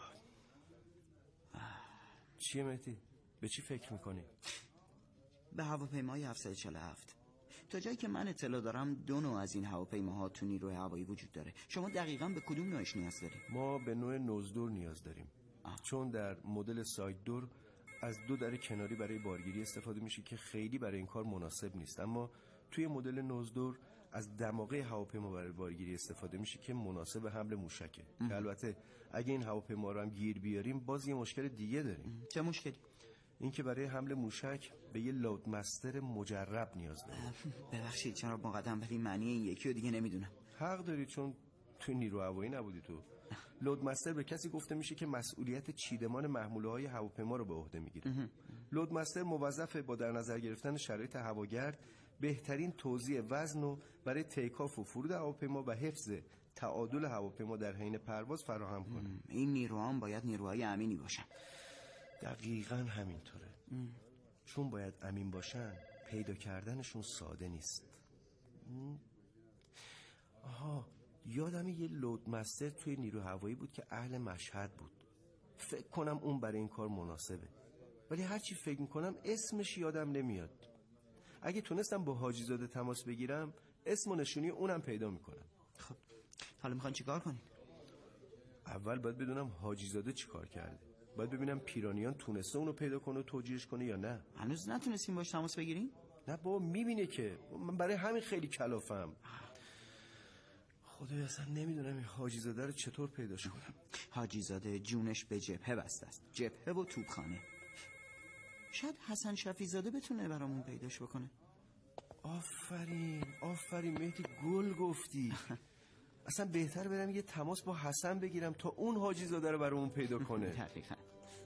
J: چیه مهدی؟ به چی فکر میکنی؟
K: به هواپیمای 747. تا جایی که من اطلاع دارم 2 نوع از این هواپیماها تو نیروی هوایی وجود داره. شما دقیقاً به کدوم نوعش نیاز دارید؟
J: ما به نوع نوزدور نیاز داریم. چون در مدل ساید دور از 2 در کناری برای بارگیری استفاده میشه که خیلی برای این کار مناسب نیست، اما توی مدل نوزدور از دماغه هواپیما برای بارگیری استفاده میشه که مناسب حمل موشکه. که البته اگه این هواپیما رو هم گیر بیاریم باز یه مشکل دیگه داریم.
K: چه مشکلی؟
J: این که برای حمل موشک به یه لودمستر مجرب نیاز داریم.
K: ببخشید جناب مقدم، ولی معنی این یکی رو دیگه نمیدونم.
J: حق داری، چون تو نیرو هوایی نبودی. تو لودمستر به کسی گفته میشه که مسئولیت چیدمان محموله‌های هواپیما رو به عهده میگیره. لودمستر موظفه با در نظر گرفتن شرایط هواگرد بهترین توزیع وزن رو برای تیکاف و فرود هواپیما و حفظ تعادل هواپیما در حین پرواز فراهم کنه.
K: این نیروها هم باید نیروهای امینی باشن.
J: دقیقاً همینطوره. چون باید امین باشن، پیدا کردنشون ساده نیست. آها، یادم یه لودمستر توی نیرو هوایی بود که اهل مشهد بود. فکر کنم اون برای این کار مناسبه، ولی هرچی فکر میکنم اسمش یادم نمیاد. اگه تونستم با حاجی زاده تماس بگیرم اسم و نشونی اونم پیدا میکنم.
K: خب حالا میخواین چیکار کنین؟
J: اول باید بدونم حاجی زاده چیکار کرده. باید ببینم پیرانیان تونسته اونو پیدا کنه و توجیهش کنه یا نه.
K: هنوز نتونستیم باش تماس بگیریم؟
J: نه بابا میبینه که من برای همین خیلی کلافم. خدای اصلا نمیدونم این حاجی زاده رو چطور پیداش کنم.
K: حاجی زاده جونش به جبهه بسته است، جبهه و توپخانه. شاید حسن شفیع زاده بتونه برامون پیداش بکنه.
J: آفرین مهدی، گل گفتی. اصلا بهتر برم یه تماس با حسن بگیرم تا اون حاجی زاده رو برامون پیدا کنه.
K: دقیقاً.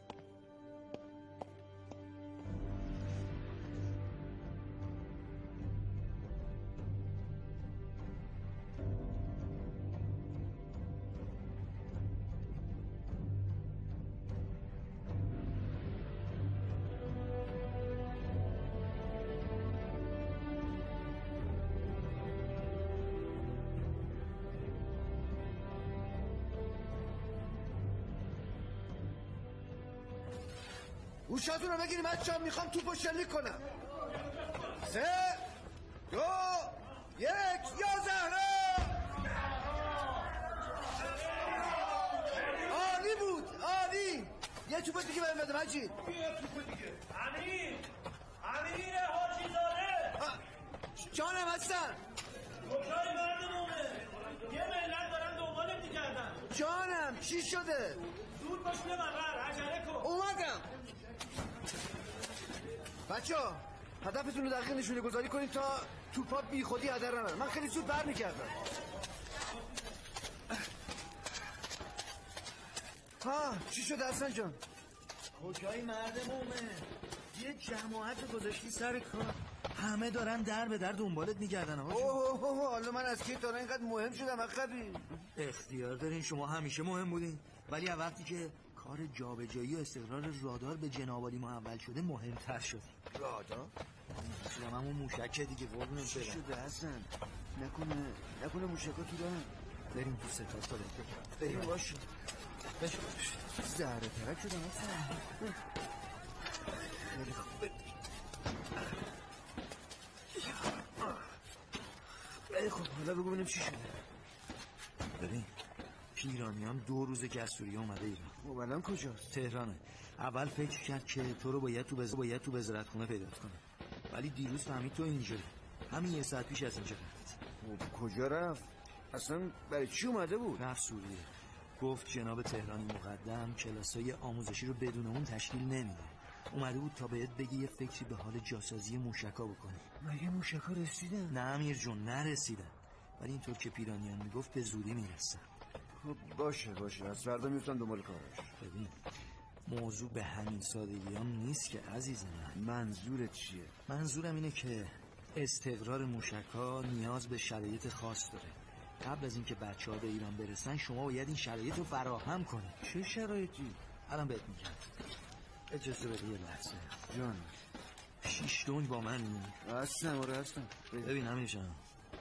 M: گوشاتون رو بگیریم بچه‌ها، میخوام توپو شلیک کنم. 3 2 1 یا زهرا. عالی بود، عالی. یه توپ دیگه بریم بده مجید. یه توپ دیگه. امیر حاجی زاده. جانم هستن. کجای مردمونه؟ یه ملت دارن دنبالت می‌گردن. جانم چی شده؟ زود باش ببر، عجله کن. اومدم. بچه‌ها هدفتون رو دقیق نشونه گذاری کنید تا توپا بی خودی هدر نرن. من خیلی زود برمیگردم. چی شده حسن جان؟
N: کجای مرد مومن؟ یه جماعت گذاشتی سر کار، همه دارن در به در دنبالت میگردن.
M: حالا من از کی تا اینقدر مهم شدم عقبی؟
N: اختیار دارین، شما همیشه مهم بودین، ولی وقتی که کار جابجایی و استقرار رادار به جناب عالی محول شده مهمتر شد.
M: رادار؟
N: شدم همون موشکه دیگه قربونت برم.
M: چی شده حسن؟ نکنه موشکا تو دارن.
N: بریم تو ستاد کنه.
M: بریم باشه. زهره ترک شدم حسن. خب حالا بگو ببینیم چی شده.
N: ببین پیرانیان 2 روزه که از سوریه اومده ایران.
M: خب الان کجاست؟
N: تهرانه. اول فکر کرد که تو رو باید تو وزارتخونه پیدا کنه، ولی دیروز فهمید تو اینجایی. همین 1 ساعت پیش از اینجا رفت.
M: کجا رفت؟ اصلا برای چی اومده بود؟
N: رفت سوریه. گفت جناب تهرانی مقدم کلاسای آموزشی رو بدون اون تشکیل نمیده. اومده بود تا بهت بگی یه فکری به حال جاسازی موشکا بکنی.
M: مگه موشکا رسیدن؟
N: نه امیر جون نرسیدن، ولی اینطور که پیرانیان میگفت به زودی میرسن.
M: خب باشه از فردا میفتن دنبال کارش.
N: ببین موضوع به همین سادگی هم نیست که عزیز من.
M: منظورت چیه؟
N: منظورم اینه که استقرار موشکا نیاز به شرایط خاص داره. قبل از اینکه بچه‌ها به ایران برسن شما باید این شرایط رو فراهم کنید.
M: چه شرایطی؟
N: الان بهت میگم. اجازه بده یه لحظه.
M: جان
N: 6 دنگ با من
M: هستم.
N: ببین همیشان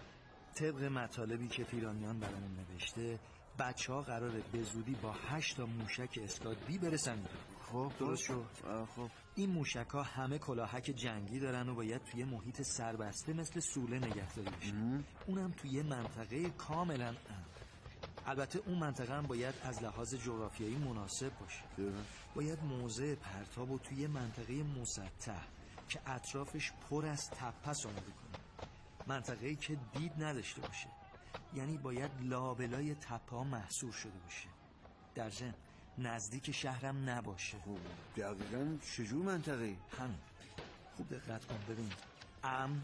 N: طبق مطالبی که پیرانیان برامون نوشته بچه‌ها قراره به زودی با 8 تا موشک اسکاد بی برسن.
M: خب
N: درست شد.
M: خب
N: این موشک‌ها همه کلاهک جنگی دارن و باید توی محیط سربسته مثل سوله نگهداری بشن. اونم توی منطقه کاملا امن. البته اون منطقه هم باید از لحاظ جغرافیایی مناسب باشه. باید موضع پرتاب و توی منطقه مسطح که اطرافش پر از تپه آماده کنه. منطقه‌ای که دید نداشته باشه، یعنی باید لابلای تپه ها محصور شده باشه. در ضمن نزدیک شهرم نباشه.
M: دقیقاً چجور منطقه‌ای؟
N: همین. خوب دقت کن ببین. امن،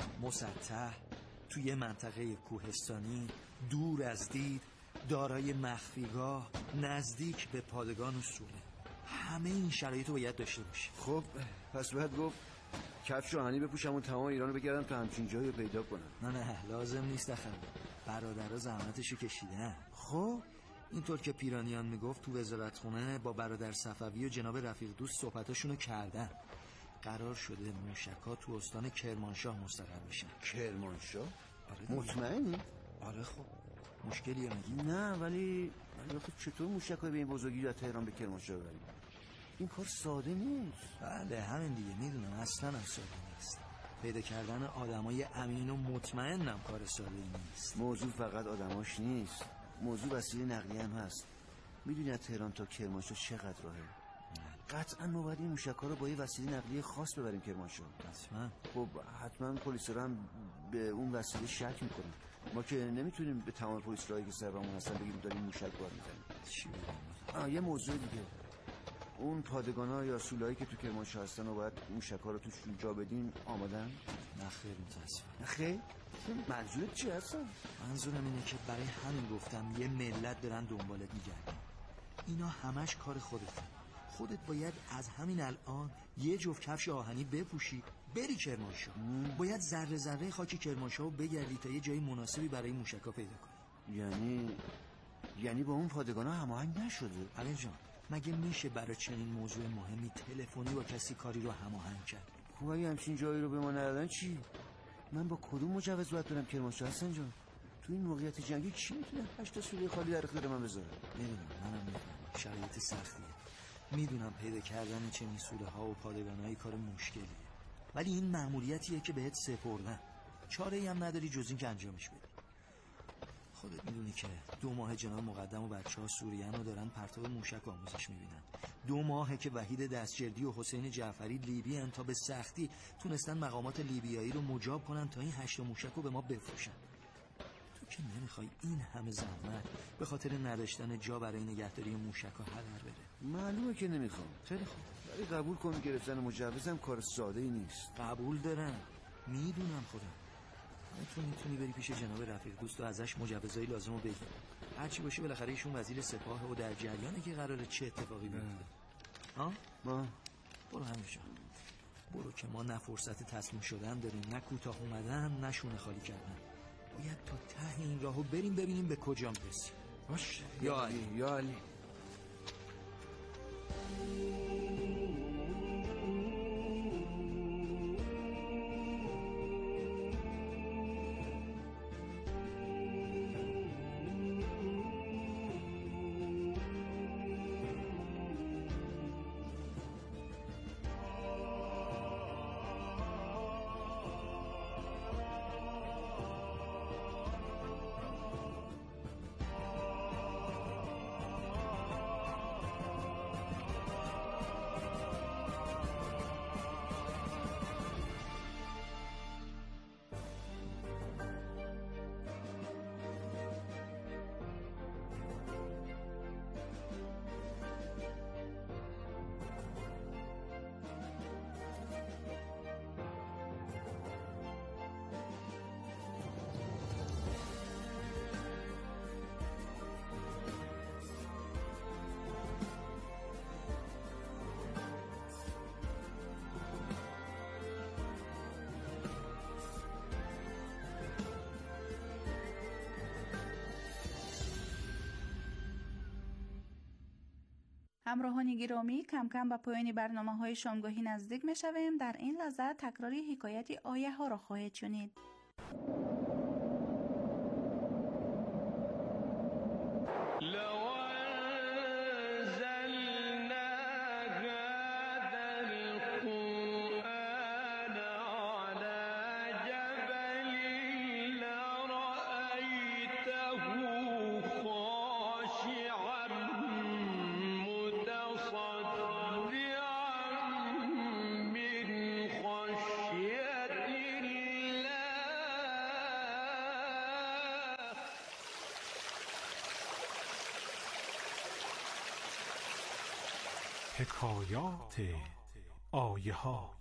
N: مسطح، توی منطقه کوهستانی، دور از دید، دارای مخفیگاه، نزدیک به پادگان و سوله. همه این شرایط رو باید داشته باشه.
M: خب پس باید گفت کفش و هنی بپوشم و تمام ایران رو بگردم تا همچین جایی رو پیدا کنم.
N: نه لازم نیست دخل. برادرها زحمتشو کشیدن. خب اینطور که پیرانیان میگفت تو وزارتخونه با برادر صفوی و جناب رفیق دوست صحبتاشونو کردن. قرار شده موشکا تو استان کرمانشاه مستقر بشن.
M: کرمانشاه؟
N: آره
M: مطمئنی؟
N: آره خب مشکلیه مگه؟
M: نه ولی خب چطور موشکای به این بزرگی از تهران به کرمانشاه ببریم؟ این کار ساده نیست.
N: بله همین دیگه میدونم، اصلا ساده نیست. پیدا کردن آدمای امین و مطمئنم کار ساده نیست.
M: موضوع فقط آدماش نیست، موضوع وسیله نقلیه هم هست. میدونی از تهران تا کرمانشاه چقدر راهه؟
J: قطعا ما باید این موشک‌ها رو با یه وسیله نقلیه خاص ببریم کرمانشاه. خب حتما پلیس رو هم به اون وسیله شک میکنن. ما که نمیتونیم به تمام پلیس راهی که سرمون هستن بگیم داریم موشک بار میزنیم.
N: چی بگم؟
J: یه موضوع دیگه، اون پادگان‌ها یا سولایی که تو کرمانشاه هستن و باید موشک‌ها رو توشون جا بدیم آمادن؟
N: نه خیر متاسفم.
J: خیر؟ منظورت چی هستن؟
N: منظورم اینه که برای همین گفتم یه ملت دارن دنبالت میگردن. اینا همش کار خودته. خودت باید از همین الان یه جفت کفش آهنی بپوشی بری کرمانشاه. باید ذره ذره خاک کرمانشاه رو بگردی تا یه جای مناسبی برای موشکا پیدا کنی.
J: یعنی با اون پادگانا هماهنگ نشده؟
N: علی جان مگه میشه برای چنین موضوع مهمی تلفنی با کسی کاری رو هماهنگ کرد؟
J: خب اگه همچین جایی رو به ما ندادن چی؟ من با کدوم مجوز باید برم کرمانشاه حسن جان؟ تو این موقعیت جنگی کی میتونه 8 سوله خالی در اختیار من بذاره؟
N: منم میفهمم شرایط سختیه. میدونم پیدا کردن چنین سوله ها و پادگانایی کار مشکلیه، ولی این مأموریتیه که بهت سپردن. چاره‌ای هم نداری جز این که انجامش بدی. خودت میدونی که 2 ماه جناب مقدم و بچه‌ها سوریه‌ن رو دارن پرتاب موشک آموزش میبینن. 2 ماهه که وحید دستجردی و حسین جعفری لیبی‌ان تا به سختی تونستن مقامات لیبیایی رو مجاب کنن تا این 8 موشک رو به ما بفروشن. تو که نمیخوای این همه زحمت به خاطر نداشتن جا برای نگهداری موشک‌ها هدر بره.
J: معلومه که نمیخوام.
N: خیلی خوب،
J: ولی قبول کن گرفتن مجوزم کار ساده‌ای نیست.
N: قبول دارم، میدونم خودم. تو میتونی بری پیش جناب رفیق دوست و ازش مجوزای لازم رو بگیر. هرچی باشه بالاخره ایشون وزیر سپاه و در جریانه که قراره چه اتفاقی بیفته. برو همینجا. برو که ما نه فرصت تسلیم شدن داریم، نه کوتاه اومدن، نه شونه خالی کردن. باید تا ته این راهو بریم ببینیم به کجا میرسیم.
J: باش
N: یا علی.
J: یا علی.
D: همراهان گرامی، کم کم به پایان برنامه‌های شامگاهی نزدیک می‌شویم. در این لحظه تکراری حکایت آیه ها را خواهید شنید.
O: حکایات آیه ها.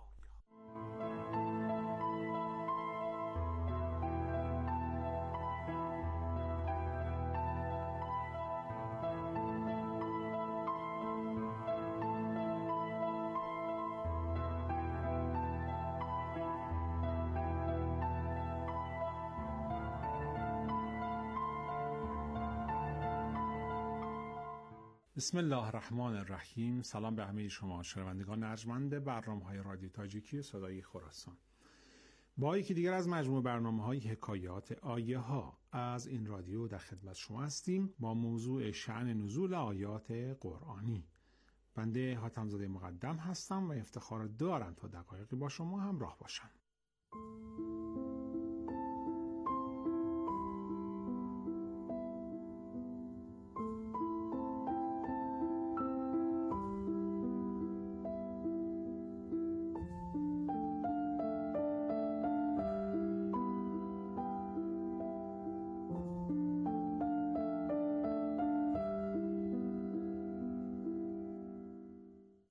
O: بسم الله الرحمن الرحیم. سلام به همه شما شنوندگان ارجمند برنامه‌های رادیو تاجیکی صدای خراسان. با یکی دیگر از مجموعه برنامه‌های حکایات آیه ها از این رادیو در خدمت شما هستیم با موضوع شأن نزول آیات قرآنی. بنده حاتم‌زاده مقدم هستم و افتخار دارم تا دقایقی با شما همراه باشم.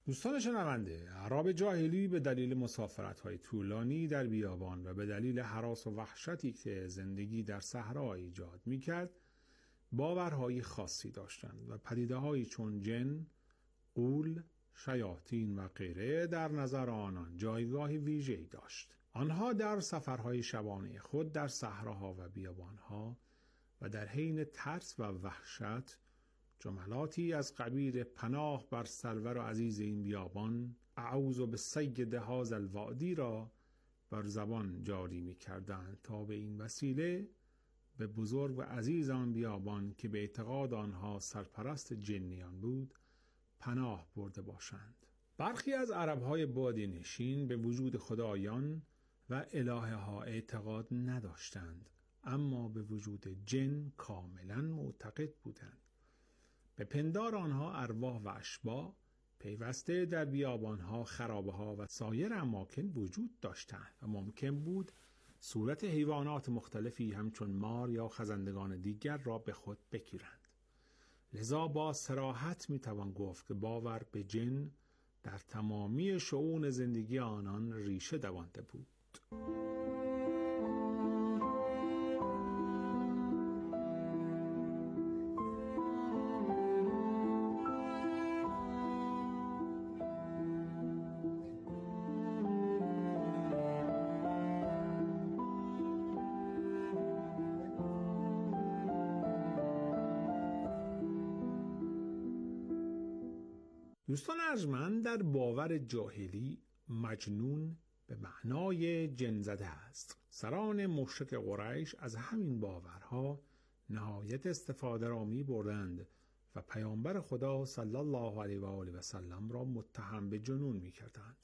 O: دوستان شنونده، اعراب جاهلی به دلیل مسافرت‌های طولانی در بیابان و به دلیل هراس و وحشتی که زندگی در صحرا ایجاد می‌کرد، باورهای خاصی داشتند و پدیده‌هایی چون جن، غول، شیاطین و غیره در نظر آنان جایگاه ویژه‌ای داشت. آنها در سفرهای شبانه خود در صحراها و بیابانها و در حین ترس و وحشت جملاتی از قبیل پناه بر سرور و عزیز این بیابان، اعوذ بالسید هذا الوادی را بر زبان جاری می کردند تا به این وسیله به بزرگ و عزیز آن بیابان که به اعتقاد آنها سرپرست جنیان بود پناه برده باشند. برخی از عربهای بادی نشین به وجود خدایان و الهه ها اعتقاد نداشتند، اما به وجود جن کاملا معتقد بودند. به پندار آنها ارواح و اشباح پیوسته در بیابانها، خرابه‌ها و سایر اماکن وجود داشتند و ممکن بود صورت حیوانات مختلفی همچون مار یا خزندگان دیگر را به خود بگیرند. لذا با صراحت میتوان گفت که باور به جن در تمامی شؤون زندگی آنان ریشه دوانده بود. دوستان ارجمند، در باور جاهلی مجنون به معنای جن زده است. سران مشرک قریش از همین باورها نهایت استفاده را می بردند و پیامبر خدا صلی الله علیه و آله و سلم را متهم به جنون می کردند.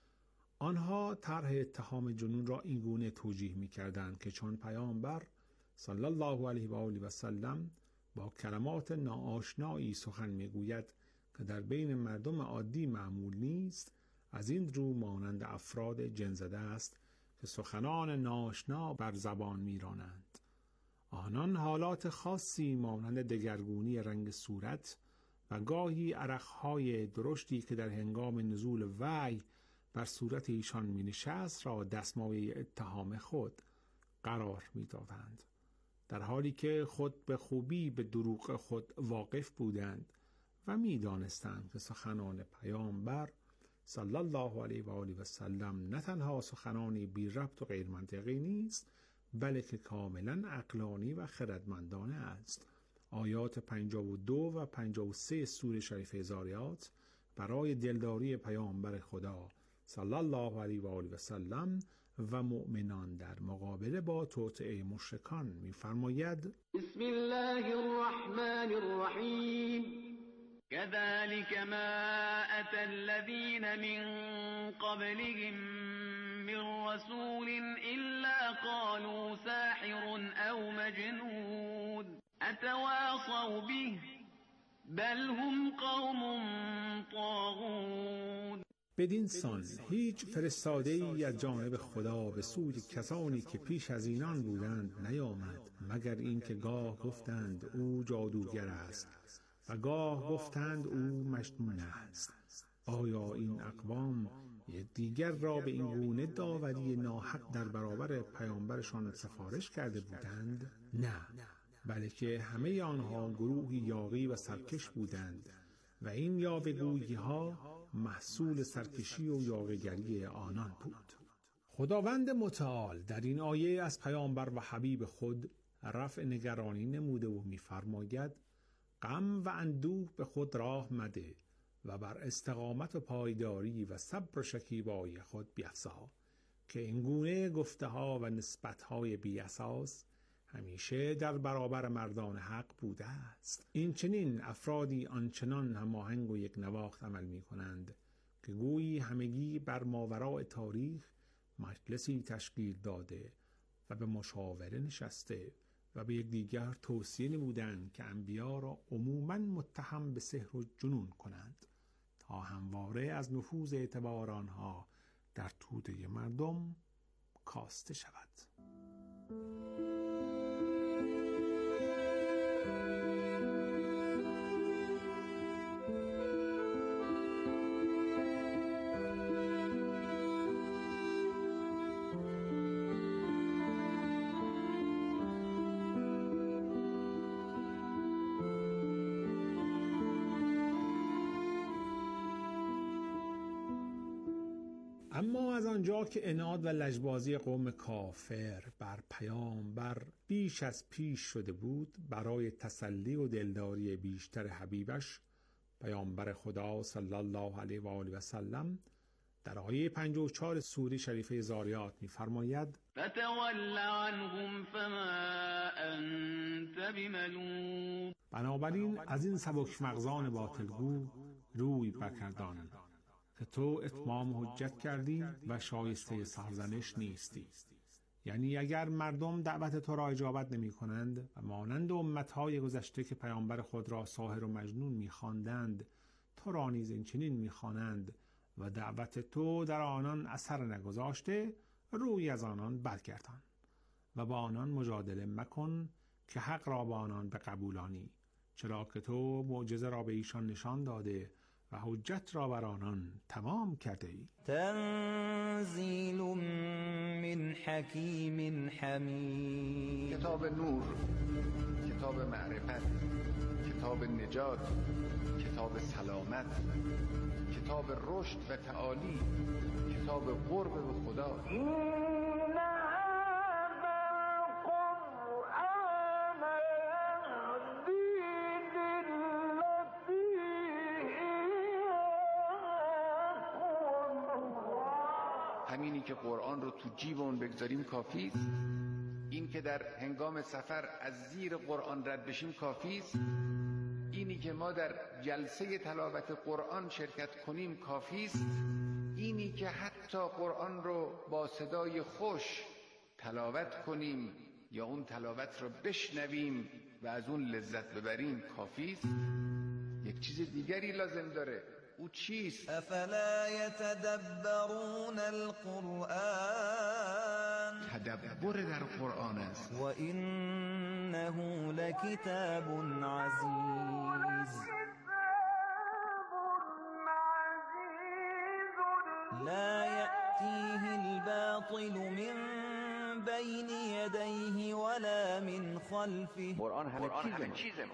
O: آنها طرح اتهام جنون را این گونه توجیه می کردند که چون پیامبر صلی الله علیه و آله و سلم با کلمات ناآشنایی سخن می گوید که در بین مردم عادی معمول نیست، از این رو مانند افراد جن زده است که سخنان ناآشنا بر زبان میرانند. آنان حالات خاصی مانند دگرگونی رنگ صورت و گاهی عرقهای درشتی که در هنگام نزول وحی بر صورت ایشان می نشست را دستمایه اتهام خود قرار می دادند، در حالی که خود به خوبی به دروغ خود واقف بودند و می دانستند که سخنان پیامبر صلی الله علیه و آله و سلم نه تنها سخنانی بی ربط و غیر منطقی نیست، بلکه کاملا عقلانی و خردمندانه است. آیات 52 و 53 سوره شریفه ذاریات برای دلداری پیامبر خدا صلی الله علیه و آله و سلم و مؤمنان در مقابله با توطئه مشرکان می‌فرماید:
P: بسم الله الرحمن الرحیم كذلك ما أتى الذين من قبلهم من رسول إلا قالوا ساحر أو مجنون أتواصوا به بل هم قوم طاغون.
O: بدین سان هیچ فرستاده‌ای از جانب خدا به سوی کسانی که پیش از اینان بودند نیامد، مگر اینکه گاه گفتند او جادوگر است و گاه گفتند او مجنون است. آیا این اقوام دیگر را به این گونه داوری ناحق در برابر پیامبرشان سفارش کرده بودند؟ نه، بلکه همه آنها گروهی یاغی و سرکش بودند و این یاوه‌گویی ها محصول سرکشی و یاغیگری آنان بود. خداوند متعال در این آیه از پیامبر و حبیب خود رفع نگرانی نموده و می‌فرماید: غم و اندوه به خود راه مده و بر استقامت و پایداری و صبر و شکیبایی خود بیفزا، که اینگونه گفته ها و نسبت های بی اساس همیشه در برابر مردان حق بوده است. این چنین افرادی آنچنان هماهنگ و یک نواخت عمل می کنند که گویی همگی بر ماوراء تاریخ مجلسی تشکیل داده و به مشاوره نشسته و به یکدیگر توصیه نمودند که انبیا را عموماً متهم به سحر و جنون کنند تا همواره از نفوذ اعتبار آنها در توده مردم کاسته شود. اما از آنجا که عناد و لجبازی قوم کافر بر پیامبر بیش از پیش شده بود، برای تسلی و دلداری بیشتر حبیبش پیامبر خدا صلی الله علیه و آله و سلم در آیه 54 سوره شریفه ذاریات می‌فرماید:
P: فتول عنهم فما انت بملوم.
O: بنابراین از این سبک مغزان باطلگو روی برگردان که تو اتمام حجت کردی و شایسته سرزنش نیستی. یعنی اگر مردم دعوت تو را اجابت نمی کنند و مانند امتهای گذشته که پیامبر خود را ساحر و مجنون می خواندند، تو را نیز این چنین می خوانند و دعوت تو در آنان اثر نگذاشته، روی از آنان برگردان و با آنان مجادله مکن که حق را با آنان بقبولانی، چرا که تو معجزه را به ایشان نشان داده و حجت را بر آنان تمام کرده ای.
Q: تنزیل من حکیم حمید.
R: کتاب نور، کتاب معرفت، کتاب نجات، کتاب سلامت، کتاب رشد و تعالی، کتاب قرب به خدا. همینی که قرآن رو تو جیبمون بگذاریم کافیست. این که در هنگام سفر از زیر قرآن رد بشیم کافیست. اینی که ما در جلسه تلاوت قرآن شرکت کنیم کافیست. اینی که حتی قرآن رو با صدای خوش تلاوت کنیم یا اون تلاوت رو بشنویم و از اون لذت ببریم کافیست. یک چیز دیگری لازم داره. او چیست؟
Q: افلا یتدبرون القرآن.
R: تدبر در قرآن است.
Q: و انه لکتاب عزیز لا یأتیه الباطل من بین یدیه ولا من خلفه.
R: قرآن همه چیزه.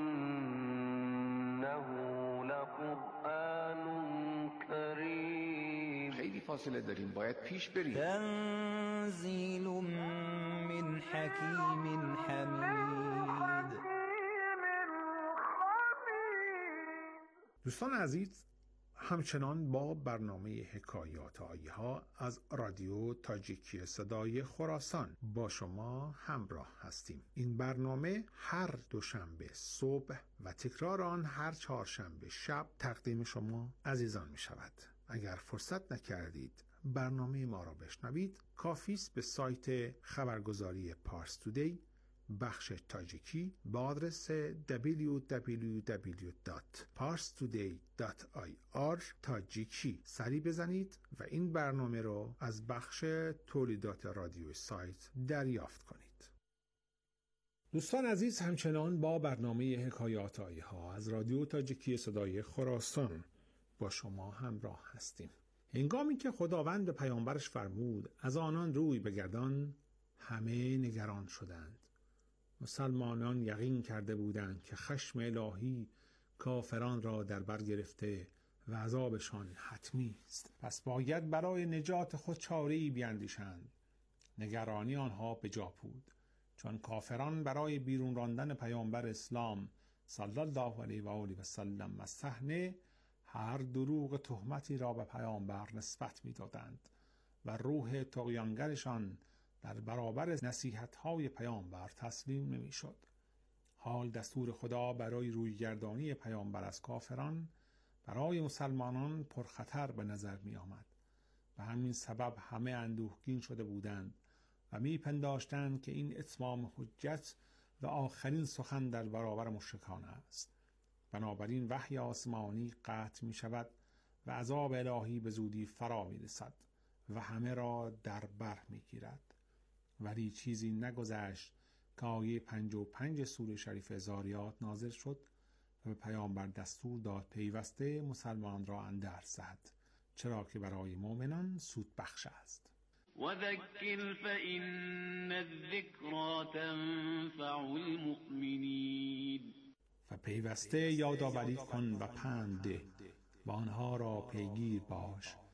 Q: انه لقرآن کریم.
R: خیلی فاصله داریم، باید پیش بریم.
Q: تنزیل من حکیم حمید.
O: دوستان عزیز، همچنان با برنامه حکایات آیه ها از رادیو تاجیکی صدای خراسان با شما همراه هستیم. این برنامه هر دوشنبه صبح و تکرار آن هر چهارشنبه شب تقدیم شما عزیزان می شود. اگر فرصت نکردید برنامه ما را بشنوید، کافی است به سایت خبرگزاری پارس تودی بخش تاجیکی با آدرس www.parstoday.ir تاجیکی سری بزنید و این برنامه رو از بخش تولیدات رادیو سایت دریافت کنید. دوستان عزیز، همچنان با برنامه حکایات آیه ها از رادیو تاجیکی صدای خراسان با شما همراه هستیم. هنگامی که خداوند به پیامبرش فرمود از آنان روی بگردان، همه نگران شدند. مسلمانان یقین کرده بودند که خشم الهی کافران را در بر گرفته و عذابشان حتمی است. پس باید برای نجات خود چاره‌ای بیندیشند. نگرانی آنها به جا بود، چون کافران برای بیرون راندن پیامبر اسلام صلی الله علیه و آله و سلم از صحنه هر دروغ تهمتی را به پیامبر نسبت می‌دادند و روح طغیانگرشان در برابر نصیحت‌های پیامبر تسلیم نمی‌شد. حال دستور خدا برای رویگردانی پیامبر از کافران برای مسلمانان پرخطر به نظر می‌آمد. به همین سبب همه اندوهگین شده بودند و می‌پنداشتند که این اتمام حجت و آخرین سخن در برابر مشرکان است. بنابراین وحی آسمانی قطع می‌شود و عذاب الهی به زودی فرا می‌رسد و همه را در بر می‌گیرد. ولی چیزی نگذشت که آیه 55 سوره شریف ذاریات نازل شد و به پیامبر دستور داد پیوسته مسلمان را اندر زد، چرا که برای مؤمنان سود بخش است.
P: و ذکر فإن الذکرى تنفع المؤمنین.
O: و پیوسته یادآوری کن و پند ده و آنها را پیگیر باش،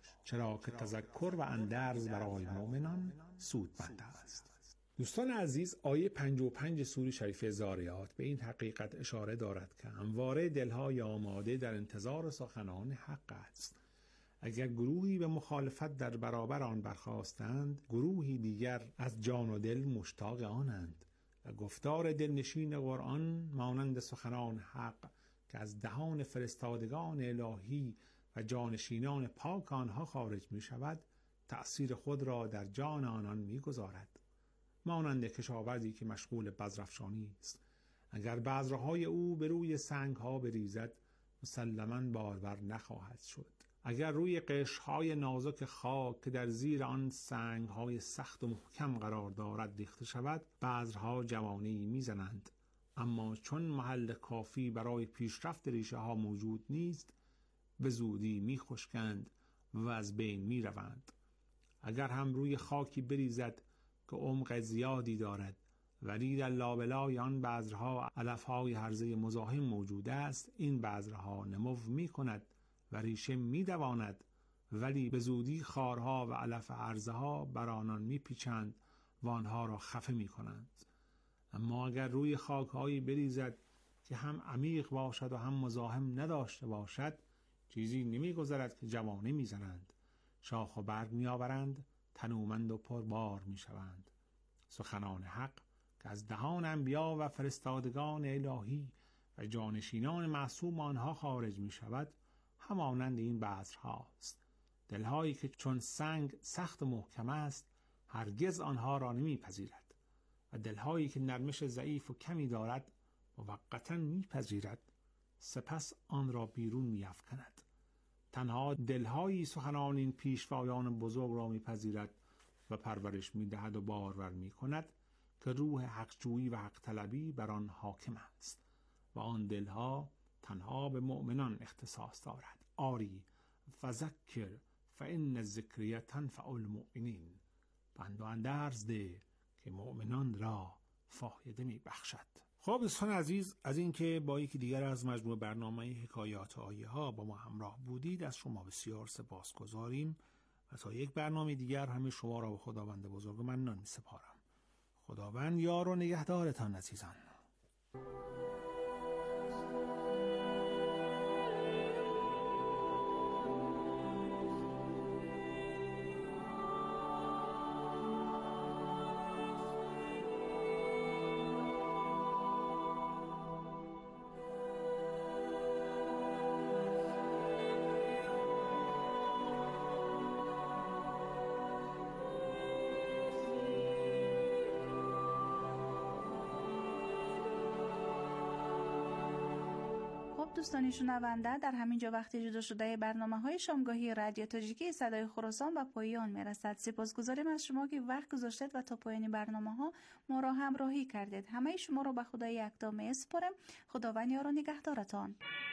O: چرا که تذکر و اندرز برای مؤمنان سودمند است. دوستان عزیز، آیه 55 سوره شریفه ذاریات به این حقیقت اشاره دارد که همواره دلهای آماده در انتظار سخنان حق است. اگر گروهی به مخالفت در برابر آن برخاستند، گروهی دیگر از جان و دل مشتاق آنند و گفتار دلنشین قرآن مانند سخنان حق که از دهان فرستادگان الهی و جانشینان پاک آنها خارج می شود، تأثیر خود را در جان آنان می گذارد. مانند کشاورزی که مشغول بذرافشانی است، اگر بذرهای او به روی سنگها بریزد مسلماً بارور نخواهد شد. اگر روی قشرهای نازک خاک که در زیر آن سنگهای سخت و محکم قرار دارد ریخته شود، بذرها جوانه‌ای میزنند، اما چون محل کافی برای پیشرفت ریشه ها موجود نیست، به زودی میخشکند و از بین میروند. اگر هم روی خاکی بریزد که عمق زیادی دارد ولی در لابلای آن بذرها علفهای هرزه مزاحم موجود است، این بذرها نمو میکند و ریشه میدواند، ولی به زودی خارها و علف هرزه ها بر آنان میپیچند و آنها را خفه میکنند. اما اگر روی خاکهایی بریزد که هم عمیق باشد و هم مزاحم نداشته باشد، چیزی نمیگذرد که جوانه میزنند، شاخ و برگ میآورند، تنومند و پربار میشوند. سخنان حق که از دهان انبیا و فرستادگان الهی و جانشینان معصوم آنها خارج میشود، همانند این بذرهاست. دلهایی که چون سنگ سخت و محکم است، هرگز آنها را نمیپذیرد و دلهایی که نرمش ضعیف و کمی دارد، موقتاً میپذیرد، سپس آن را بیرون میافکند. تنها دلهایی سخنان این پیشوایان بزرگ را میپذیرد و پرورش میدهد و بارور میکند که روح حقجویی و حق طلبی بر آن حاکم است و آن دلها تنها به مؤمنان اختصاص دارد. آری فذکر فان الذکر تنفع المؤمنین، پند و اندرز ده که مؤمنان را فایده میبخشد. خب دوستان عزیز، از اینکه با یکی دیگر از مجموعه برنامه حکایات آیه ها با ما همراه بودید از شما بسیار سپاسگزاریم و تا یک برنامه دیگر همه شما را به خداوند بزرگ منان می‌سپارم. خداوند یار و نگهدارتان عزیزان.
D: دوستان شنونده، در همین جا وقتی جدا شده برنامه‌های شامگاهی رادیو تاجیکی صدای خراسان به پایان میرسد. سپاسگزاریم از شما که وقت گذاشتید و تا پایان برنامه‌ها ما را همراهی کردید. همه شما را به خدای یکتا میسپارم. خداوند یار و نگهدارتان.